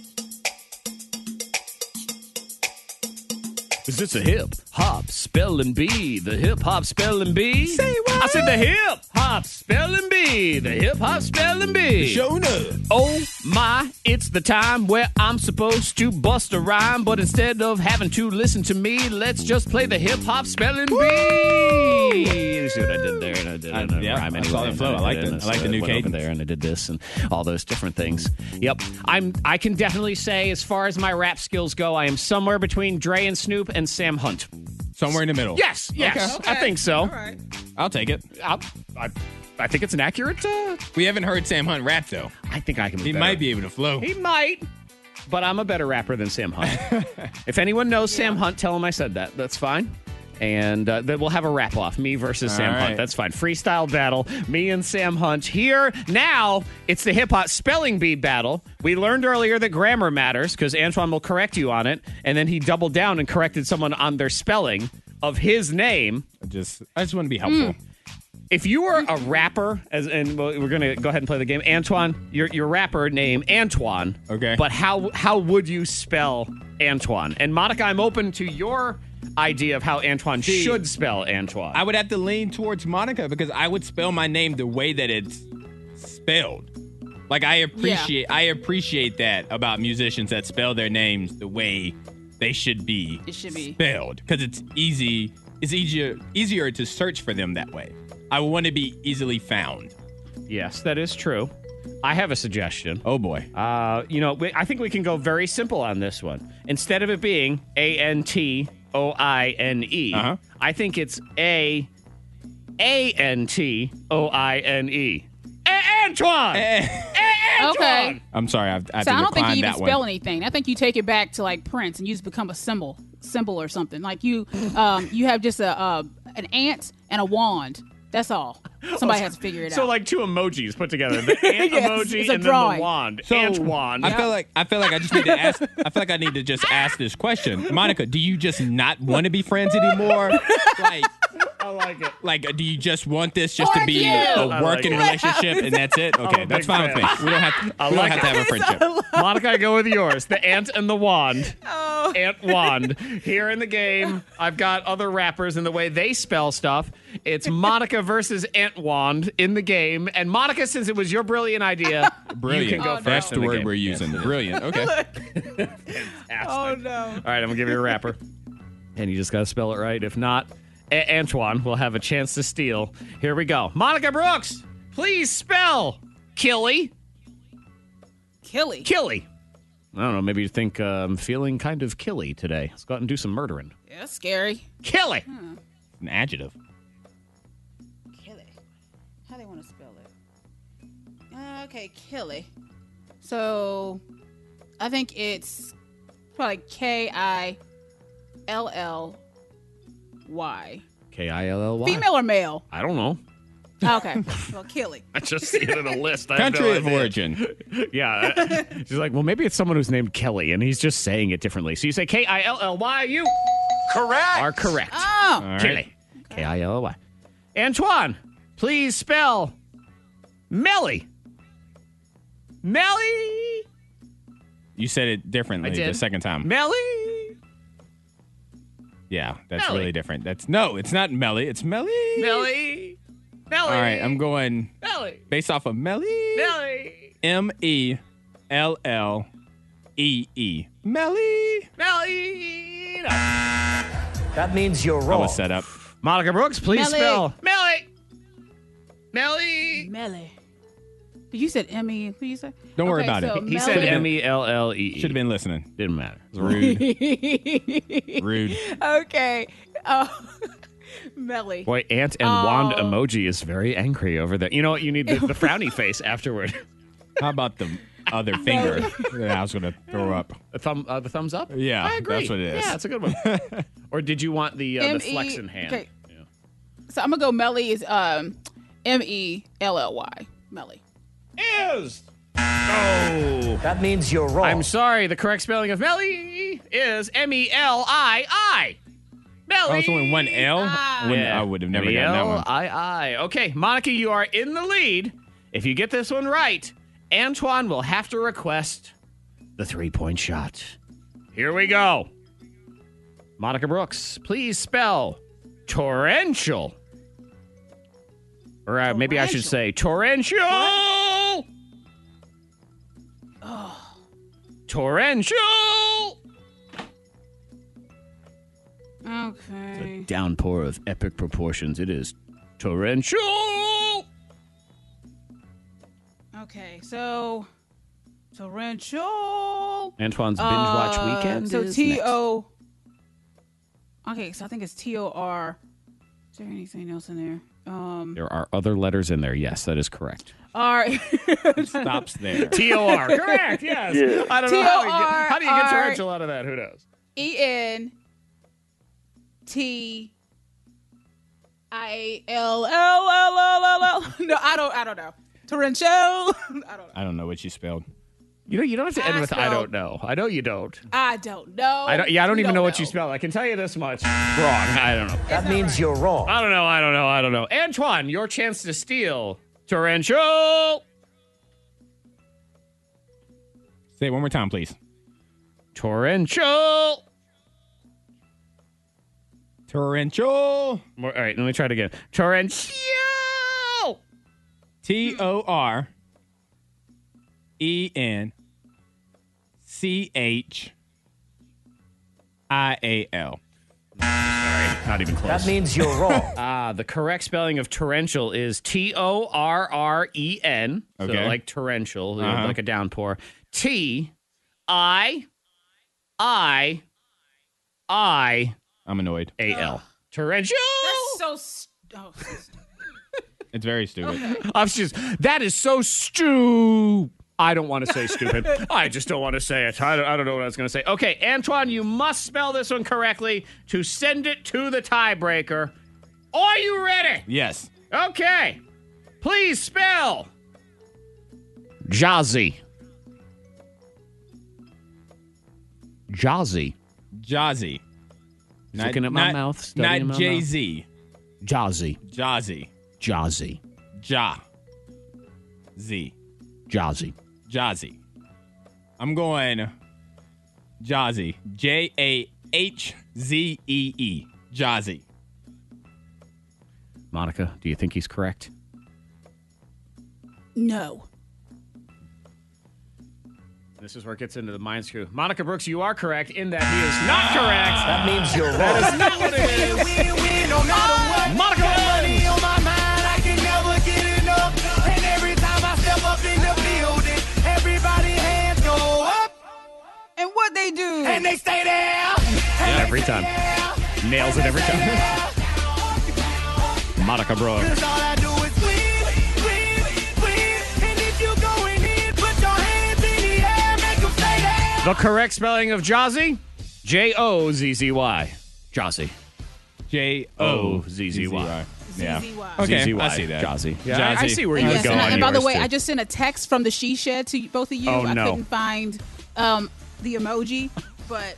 Is this a hip hop spelling bee? The hip hop spelling bee? Say what? I said the hip hop spelling bee. The hip hop spelling bee. Showing up. Oh my, it's the time where I'm supposed to bust a rhyme, but instead of having to listen to me, let's just play the hip hop spelling bee. You see what I did there? And I did a rhyme anyway. I saw the flow. I liked it. I like the new cadence there, and I did this and all those different things. Yep, I can definitely say, as far as my rap skills go, I am somewhere between Dre and Snoop and Sam Hunt. Somewhere in the middle. Yes. Okay. I think so. All right. I'll take it. I think it's an accurate. We haven't heard Sam Hunt rap, though. I think I can. He might be able to flow. He might, but I'm a better rapper than Sam Hunt. If anyone knows Sam Hunt, tell him I said that. That's fine. And then we'll have a rap off, me versus Sam Hunt. That's fine. Freestyle battle, me and Sam Hunt here. Now it's the hip hop spelling bee battle. We learned earlier that grammar matters because Antoine will correct you on it, and then he doubled down and corrected someone on their spelling of his name. I just want to be helpful. If you were a rapper, and we're going to go ahead and play the game, Antoine, your rapper name Antoine. Okay. But how would you spell Antoine? And Monica, I'm open to your idea of how Antoine should spell Antoine. I would have to lean towards Monica because I would spell my name the way that it's spelled. Like I appreciate that about musicians that spell their names the way they should be. It should be spelled because it's easy. It's easier to search for them that way. I want to be easily found. Yes, that is true. I have a suggestion. Oh boy. I think we can go very simple on this one. Instead of it being Antoine, I think it's Antoine. Antoine. Okay. I'm sorry. I have So to I don't think you decline even that spell one. anything. I think you take it back to like Prince and you just become a symbol or something. Like you have just an ant and a wand. That's all. Somebody has to figure it out. So like 2 emojis put together. The ant emoji and then the wand. So Antoine. I feel like I just need to ask. I feel like I need to just ask this question, Monica. Do you just not want to be friends anymore? Like, I like it. Like, do you just want this just to be a working relationship and that's it? Okay, that's fine with me. We don't have to have a friendship. Monica, I go with yours. The ant and the wand. Ant wand. Here in the game, I've got other rappers and the way they spell stuff. It's Monica versus Ant Wand in the game. And Monica, since it was your brilliant idea, you can go first. That's the word game. we're using. Brilliant. Okay. Oh, no. All right, I'm going to give you a rapper. And you just got to spell it right. If not, Antoine will have a chance to steal. Here we go. Monica Brooks, please spell Killy. Killy. Killy. I don't know. Maybe you think I'm feeling kind of killy today. Let's go out and do some murdering. Yeah, that's scary. Killy. An adjective. Killy. How they want to spell it? Okay, Killy. So I think it's probably Killy. Killy. Female or male? I don't know. Okay. Well, Killy. I just see it in a list. I Country have of no idea. origin. Yeah. She's like, well, maybe it's someone who's named Kelly, and he's just saying it differently. So you say Killy. You are correct. Oh. All right. Killy. Killy. Antoine, please spell Melly. Melly. You said it differently I did. the second time. Melly. Yeah, that's Melly. really different. It's not Melly. It's Melly. Melly. Melly. All right, I'm going Melly. based off of Melly. Melly. Mellee. Melly. Melly. No. That means you're I wrong. was set up. Monica Brooks, please Melly. spell Melly. Melly. Melly. You said Emmy. What did you say? Don't worry Okay, about so it. He said Melly. Mellee. Should have been listening. Didn't matter. It was rude. Rude. Okay. Melly. Boy, ant and wand emoji is very angry over there. You know what? You need the frowny face afterward. How about the other finger that I was going to throw up? The thumbs up? Yeah, I agree. that's what it is. Yeah, that's a good one. Or did you want the flexing hand? Okay. So I'm going to go Melly is Melly. Melly. Is. Oh. That means you're wrong. I'm sorry. The correct spelling of Melly is Melii. Melly. Oh, it's only one L? I would have never gotten that one. Melii. Okay, Monica, you are in the lead. If you get this one right, Antoine will have to request the 3-point shot. Here we go. Monica Brooks, please spell torrential. Or maybe I should say torrential. Torrential. Okay. Downpour of epic proportions. It is torrential. Okay, so torrential. Antoine's binge watch weekend. So is T-O. Okay, so I think it's T-O-R. Is there anything else in there? There are other letters in there. Yes, that is correct. R. It stops there. T-O-R. Correct, yes. Yeah. I don't know how do you get T-O-R-R. torrential out of that? Who knows? E-N-T-I-L-L-L-L-L. No, I don't know. Torrential. I don't know. I don't know what you spelled. You don't have to end with I don't know. I know you don't. I don't know. I don't even know what you spell. I can tell you this much. Wrong. I don't know. That means you're wrong. I don't know. Antoine, your chance to steal. Torrential. Say it one more time, please. Torrential. Torrential. All right, let me try it again. Torrential. Torrential. Sorry, not even close. That means you're wrong. The correct spelling of torrential is Torren. Okay. So like torrential, like a downpour. I'm annoyed. A-L. Torrential. That's so. It's very stupid. That is so stupid. I don't want to say stupid. I just don't want to say it. I don't know what I was going to say. Okay, Antoine, you must spell this one correctly to send it to the tiebreaker. Are you ready? Yes. Okay. Please spell Jazzy. Jazzy. Jazzy. Looking at my mouth. Studying Not my Jay-Z. mouth. Jazzy. Jazzy. Jazzy. Z. Jazzy. Jazzy. I'm going Jazzy. Jahzee. Jazzy. Monica, do you think he's correct? No. This is where it gets into the mind screw. Monica Brooks, you are correct in that he is not correct. That means you're wrong. That is not what it is. Monica wins. On my mind, I can never get enough. And every time I step up in the building, everybody hands go up. And what they do? And they stay there. Every time. Nails it every time. Monica Brooks. Cause all I do is win. And if you going in, put your hands in The correct spelling of Jozzy? J-O-Z-Z-Y. Jozzy. J-O-Z-Z-Y. Yeah. Okay, Z-Z-Y. I see that. Jozzy. Yeah, I see where you Yes, would go and, on and by the yours, way, too. I just sent a text from the She Shed to both of you. Oh, I no. couldn't find the emoji, but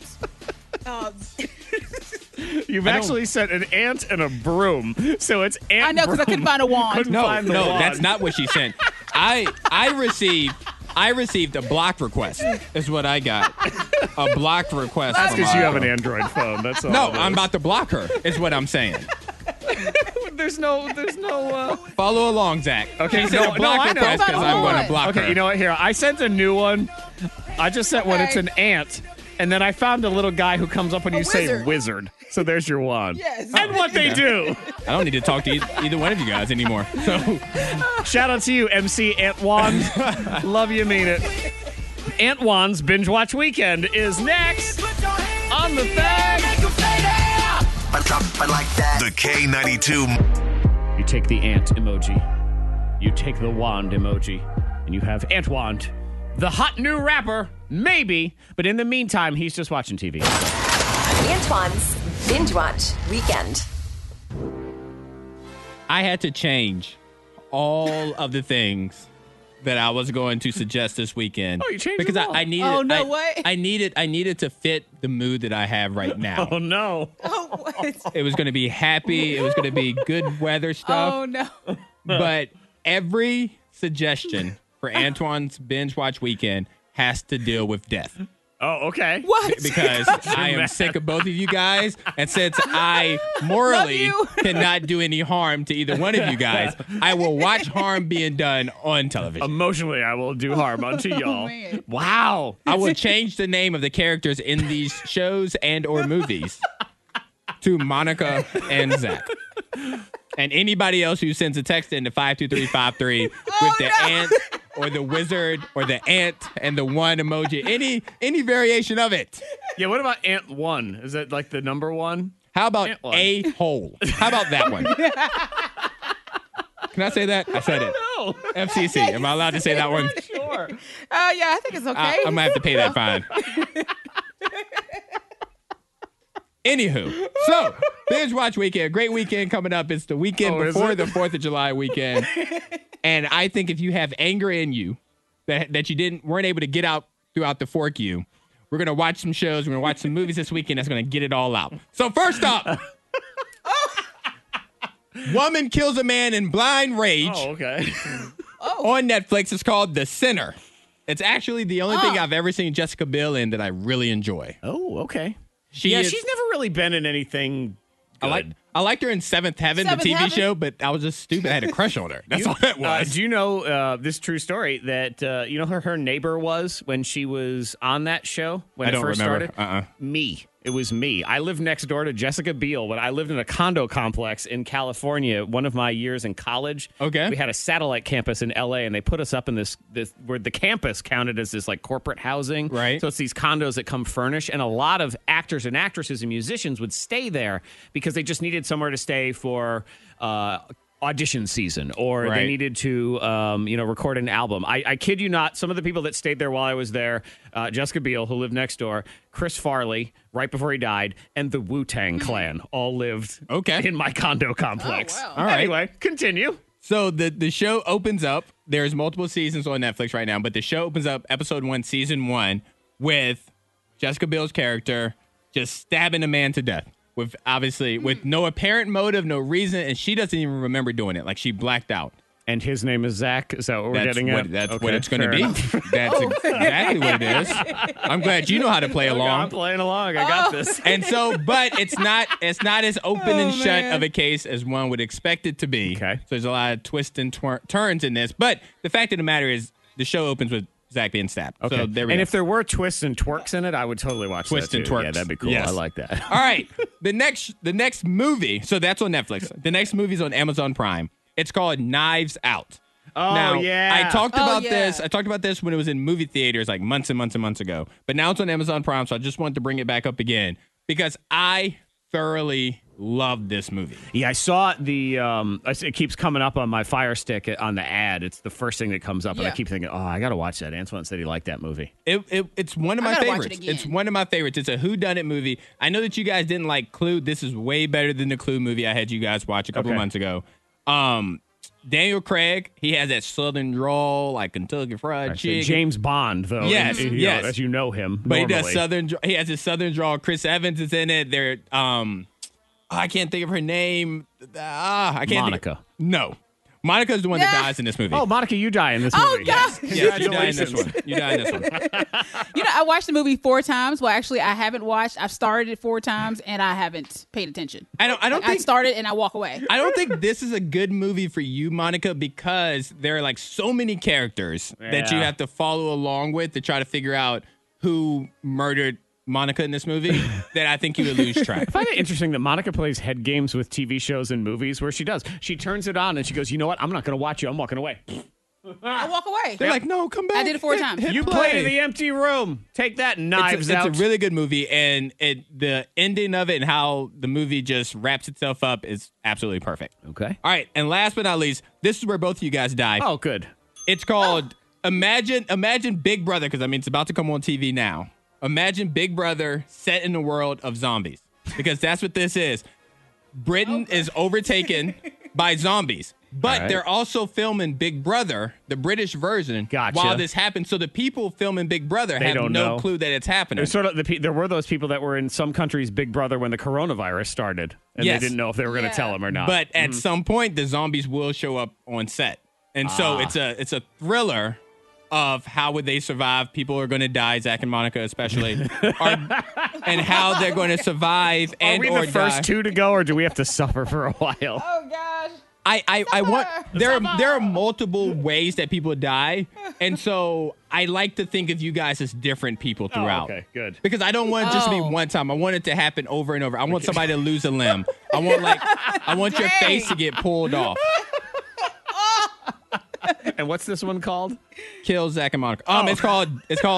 You've actually sent an ant and a broom, so it's ant. I know, because I couldn't find a wand. Couldn't find the wand. That's not what she sent. I received a block request. Is what I got. A block request. That's from because you her. have an Android phone. That's all. No, it is. I'm about to block her. Is what I'm saying. There's no. Follow along, Zach. Okay, she sent a block I know. request because I'm going to block her. Okay, you know what? Here, I sent a new one. I just sent one. It's an ant. And then I found a little guy who comes up when you say wizard. So there's your wand. Yes. And what they do. I don't need to talk to either one of you guys anymore. So, shout out to you, MC Ant Wand. Love you, mean it. Ant Wand's Binge Watch Weekend is next on the thing. The K92. You take the ant emoji. You take the wand emoji. And you have Ant Wand. The hot new rapper, maybe. But in the meantime, he's just watching TV. Antoine's Binge Watch Weekend. I had to change all of the things that I was going to suggest this weekend. Oh, you changed because them all. I needed. Oh, no way. I needed to fit the mood that I have right now. Oh, no. Oh, what? It was going to be happy. It was going to be good weather stuff. Oh, no. But every suggestion for Antoine's Binge Watch Weekend has to deal with death. Oh, okay. What? Because I am sick of both of you guys. And since I morally cannot do any harm to either one of you guys, I will watch harm being done on television. Emotionally, I will do harm unto y'all. Man. Wow. I will change the name of the characters in these shows and or movies to Monica and Zach. And anybody else who sends a text into 52353 with the ant or the wizard or the ant and the one emoji, any variation of it. Yeah, what about Ant 1? Is that like the number one? How about Ant one. a hole? How about that one? Can I say that? I said it. No. FCC. Am I allowed to say that one? Sure. Yeah, I think it's okay. I'm going to have to pay that fine. Anywho, so Binge Watch Weekend, great weekend coming up. It's the weekend before the 4th of July weekend. And I think if you have anger in you that you weren't able to get out throughout the fork you, we're going to watch some shows. We're going to watch some movies this weekend that's going to get it all out. So first up, woman kills a man in blind rage. Oh, okay. On Netflix. It's called The Sinner. It's actually the only thing I've ever seen Jessica Biel in that I really enjoy. Oh, okay. She's never really been in anything good. I liked her in Seventh Heaven, the TV show, but I was just stupid. I had a crush on her. That's all that was. Do you know this true story that you know who her neighbor was when she was on that show when I it don't first remember. started? Me. It was me. I lived next door to Jessica Biel when I lived in a condo complex in California. One of my years in college. Okay. We had a satellite campus in LA, and they put us up in this where the campus counted as this like corporate housing. Right. So it's these condos that come furnished, and a lot of actors and actresses and musicians would stay there because they just needed somewhere to stay for audition season, or they needed to record an album. I kid you not, some of the people that stayed there while I was there, Jessica Biel, who lived next door, Chris Farley, right before he died, and the Wu-Tang Clan all lived in my condo complex. Oh, wow. All right. Anyway, continue. So the show opens up. There's multiple seasons on Netflix right now, but the show opens up episode 1, season 1, with Jessica Biel's character just stabbing a man to death. With no apparent motive, no reason, and she doesn't even remember doing it. Like, she blacked out. And his name is Zach. Is that what we're getting at? That's what it's going to be. That's exactly what it is. I'm glad you know how to play along. I'm playing along. I got this. And so, but it's not as open and shut of a case as one would expect it to be. Okay. So there's a lot of twists and turns in this. But the fact of the matter is, the show opens with Zach being stabbed. Okay. So there we go. And if there were twists and twerks in it, I would totally watch Twists that and too. twerks. Yeah, that'd be cool. Yes. I like that. All right. The next movie, so that's on Netflix. The next movie's on Amazon Prime. It's called Knives Out. Oh, now, yeah. I talked about this when it was in movie theaters like months and months and months ago. But now it's on Amazon Prime, so I just wanted to bring it back up again because I thoroughly loved this movie. Yeah, I saw the. It keeps coming up on my Fire Stick on the ad. It's the first thing that comes up, and I keep thinking, "Oh, I got to watch that." Antoine said he liked that movie. It's one of my favorites. It's one of my favorites. It's a whodunit movie. I know that you guys didn't like Clue. This is way better than the Clue movie I had you guys watch a couple of months ago. Daniel Craig, he has that southern drawl, like Kentucky Fried Chicken. James Bond, though. Yes, yes. As you know him, but normally. He has his southern drawl. Chris Evans is in it. They're I can't think of her name. I can't. Monica. No. Monica is the one that dies in this movie. Oh, Monica, you die in this movie. Oh, God. Yes, you die in this one. You die in this one. I watched the movie 4 times. Well, actually, I haven't watched. I've started it 4 times, and I haven't paid attention. I don't think I started and I walk away. I don't think this is a good movie for you, Monica, because there are like so many characters that you have to follow along with to try to figure out who murdered Monica in this movie that I think you would lose track. I find it interesting that Monica plays head games with TV shows and movies where she does. She turns it on and she goes, you know what? I'm not going to watch you. I'm walking away. I walk away. They're like, no, come back. I did it 4 times. You play in the empty room. Take that, Knives Out. It's a really good movie, and the ending of it and how the movie just wraps itself up is absolutely perfect. Okay. All right, and last but not least, this is where both of you guys die. Oh, good. It's called Imagine Big Brother, because it's about to come on TV now. Imagine Big Brother set in the world of zombies, because that's what this is. Britain is overtaken by zombies, but they're also filming Big Brother, the British version, while this happens. So the people filming Big Brother have no clue that it's happening. There's sort of there were those people that were in some countries' Big Brother when the coronavirus started, and they didn't know if they were going to tell them or not. But at some point, the zombies will show up on set, and so it's a thriller of how would they survive. People are going to die, Zach and Monica especially, and how they're going to survive and are we the first 2 to go, or do we have to suffer for a while? Oh, gosh. I want there are multiple ways that people die, and so I like to think of you guys as different people throughout. Oh, okay, good. Because I don't want it just to be one time. I want it to happen over and over. I want somebody to lose a limb. I want your face to get pulled off. And what's this one called? Kill Zach and Monica. It's called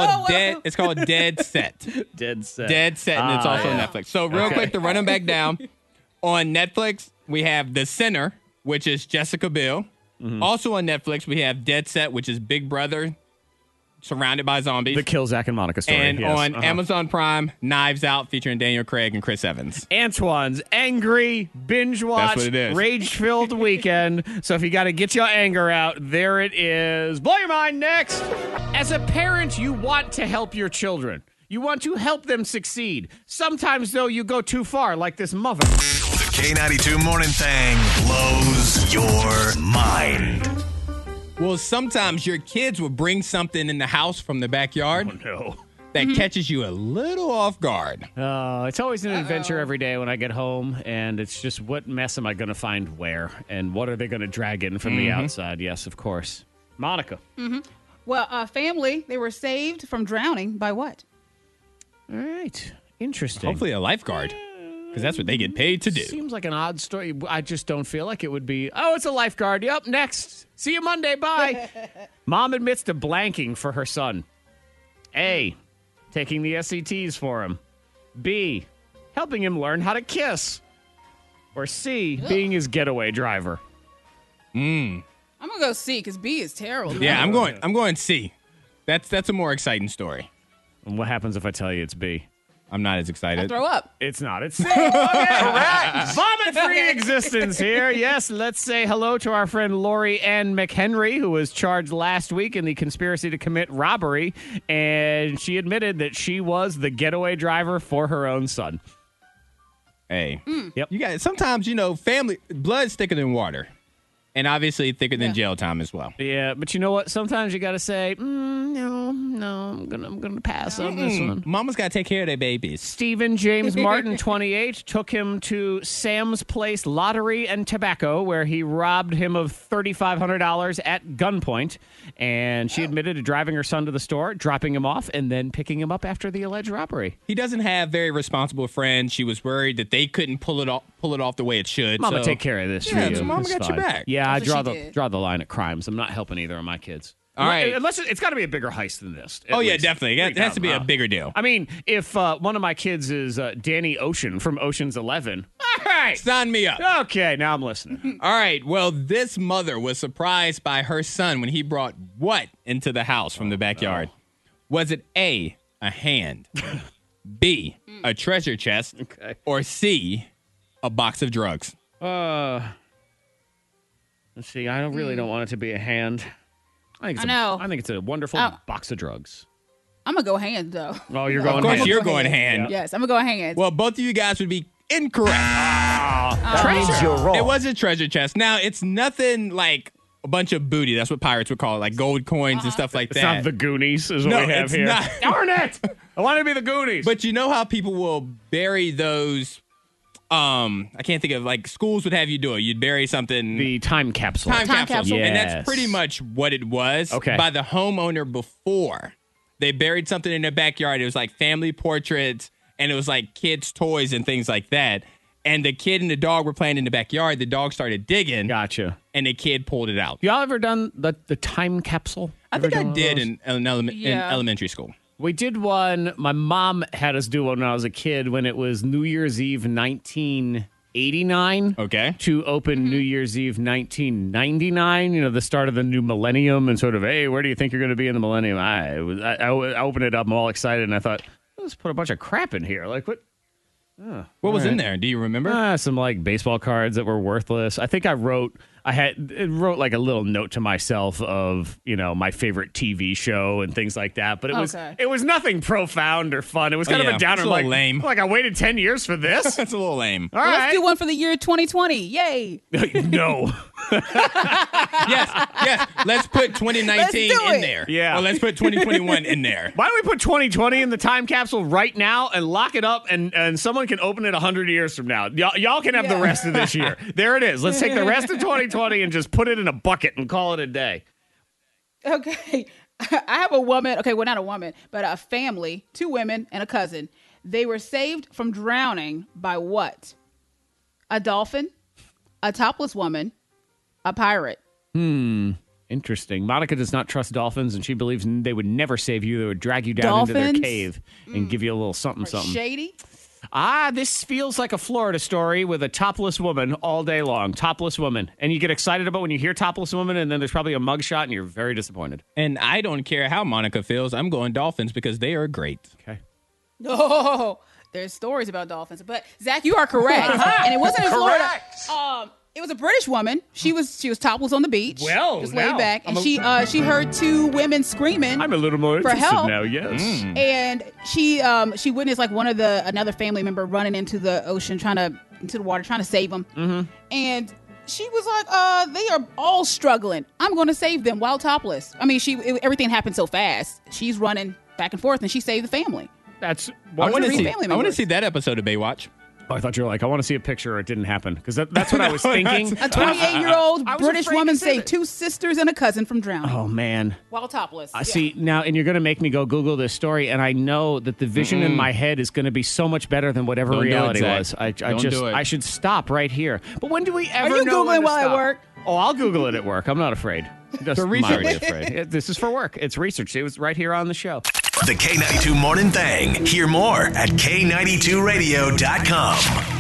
Dead Set. Dead Set. Dead Set, and it's also on Netflix. So real quick to run them back down. On Netflix, we have The Sinner, which is Jessica Biel. Mm-hmm. Also on Netflix, we have Dead Set, which is Big Brother surrounded by zombies. The Kill Zach and Monica story. And on Amazon Prime, Knives Out featuring Daniel Craig and Chris Evans. Antoine's angry binge watch, That's what it is. Rage-filled weekend. So if you got to get your anger out, there it is. Blow your mind next. As a parent, you want to help your children. You want to help them succeed. Sometimes, though, you go too far, like this mother. The K92 Morning Thing blows your mind. Well, sometimes your kids will bring something in the house from the backyard. Oh, no. That catches you a little off guard. It's always an adventure every day when I get home, and it's just what mess am I going to find where, and what are they going to drag in from the outside? Yes, of course. Monica. Mm-hmm. Well, a family, they were saved from drowning by what? All right. Interesting. Hopefully a lifeguard, because that's what they get paid to do. Seems like an odd story. I just don't feel like it would be, it's a lifeguard. Yep, next. See you Monday. Bye. Mom admits to blanking for her son. A, taking the SATs for him. B, helping him learn how to kiss. Or C, being his getaway driver. I'm going to go C, because B is terrible. Yeah, I'm going C. That's a more exciting story. And what happens if I tell you it's B? I'm not as excited. I'll throw up. It's not. It's C. Okay. Correct. Vomit-free existence here. Yes, let's say hello to our friend Lori Ann McHenry, who was charged last week in the conspiracy to commit robbery, and she admitted that she was the getaway driver for her own son. Hey. Yep. You guys, sometimes, family, blood's thicker than water. And obviously thicker than jail time as well. Yeah, but you know what? Sometimes you got to say, no, I'm gonna pass on this one. Mama's got to take care of their babies. Stephen James Martin, 28, took him to Sam's Place Lottery and Tobacco, where he robbed him of $3,500 at gunpoint. And she admitted to driving her son to the store, dropping him off, and then picking him up after the alleged robbery. He doesn't have very responsible friends. She was worried that they couldn't pull it off the way it should. Mama, take care of this. Yeah, for you. so Mama got your back. Yeah, I That's what draw she did. the line at crimes. I'm not helping either of my kids. All right. Unless it's got to be a bigger heist than this. Oh, yeah, definitely. It has to be a bigger deal. I mean, if one of my kids is Danny Ocean from Ocean's 11, all right. Sign me up. Okay, now I'm listening. All right. Well, this mother was surprised by her son when he brought what into the house from the backyard? No. Was it A, a hand, B, a treasure chest, or C, a box of drugs? Let's see. I really don't want it to be a hand. I think it's a wonderful box of drugs. I'm going to go hand, though. Oh, you're going hand. Of course, you're going hand. Yes, I'm going to go hand. Well, both of you guys would be incorrect. That means you're wrong. It was a treasure chest. Now, it's nothing like a bunch of booty. That's what pirates would call it, like gold coins and stuff like that. It's not the Goonies is what we have here. Not. Darn it! I want to be the Goonies. But you know how people will bury those... I can't think of, like, schools would have you do it. You'd bury something. The time capsule. Time capsule. Yes. And that's pretty much what it was by the homeowner before. They buried something in their backyard. It was like family portraits, and it was like kids' toys and things like that. And the kid and the dog were playing in the backyard. The dog started digging. Gotcha. And the kid pulled it out. Y'all ever done the time capsule? I think I did in elementary school. We did one. My mom had us do one when I was a kid when it was New Year's Eve 1989. Okay. To open New Year's Eve 1999, you know, the start of the new millennium and sort of, hey, where do you think you're going to be in the millennium? I opened it up. I'm all excited. And I thought, let's put a bunch of crap in here. Like, what? What was in there? Do you remember? Some like baseball cards that were worthless. I think I wrote like a little note to myself of, you know, my favorite TV show and things like that. But it was nothing profound or fun. It was kind of a downer. It's a little lame. Like I waited 10 years for this. That's a little lame. All right. Let's do one for the year 2020. Yay. No. Yes. Let's put 2019 in there. Yeah. Or let's put 2021 in there. Why don't we put 2020 in the time capsule right now and lock it up and someone can open it 100 years from now. Y'all can have the rest of this year. There it is. Let's take the rest of 2020 and just put it in a bucket and call it a day. Okay. I have a woman. Okay, well, not a woman, but a family, 2 women and a cousin. They were saved from drowning by what? A dolphin, a topless woman, a pirate. Interesting. Monica does not trust dolphins, and she believes they would never save you. They would drag you down into their cave and give you a little something. Shady? This feels like a Florida story with a topless woman all day long. Topless woman. And you get excited about when you hear topless woman, and then there's probably a mugshot, and you're very disappointed. And I don't care how Monica feels. I'm going dolphins because they are great. Okay. No, there's stories about dolphins. But, Zach, you are correct. And it wasn't in Florida. It was a British woman. She was topless on the beach. Well, just laid back, and she heard 2 women screaming. I'm a little more for interested help now. Yes, and she witnessed like another family member running into the ocean, into the water, trying to save them. And she was like, "They are all struggling. I'm going to save them while topless." I mean, everything happened so fast. She's running back and forth, and she saved the family. That's I want to see that episode of Baywatch. Oh, I thought you were like, I want to see a picture, or it didn't happen. Because that's what I was thinking. A 28-year-old British woman saved 2 sisters and a cousin from drowning. Oh, man. While topless. See, now, and you're going to make me go Google this story, and I know that the vision in my head is going to be so much better than whatever reality was. I should stop right here. But when do we ever know? Are you Googling while at work? Oh, I'll Google it at work. I'm not afraid. Just I'm already afraid. This is for work. It's research. It was right here on the show. The K92 Morning Thing. Hear more at K92Radio.com.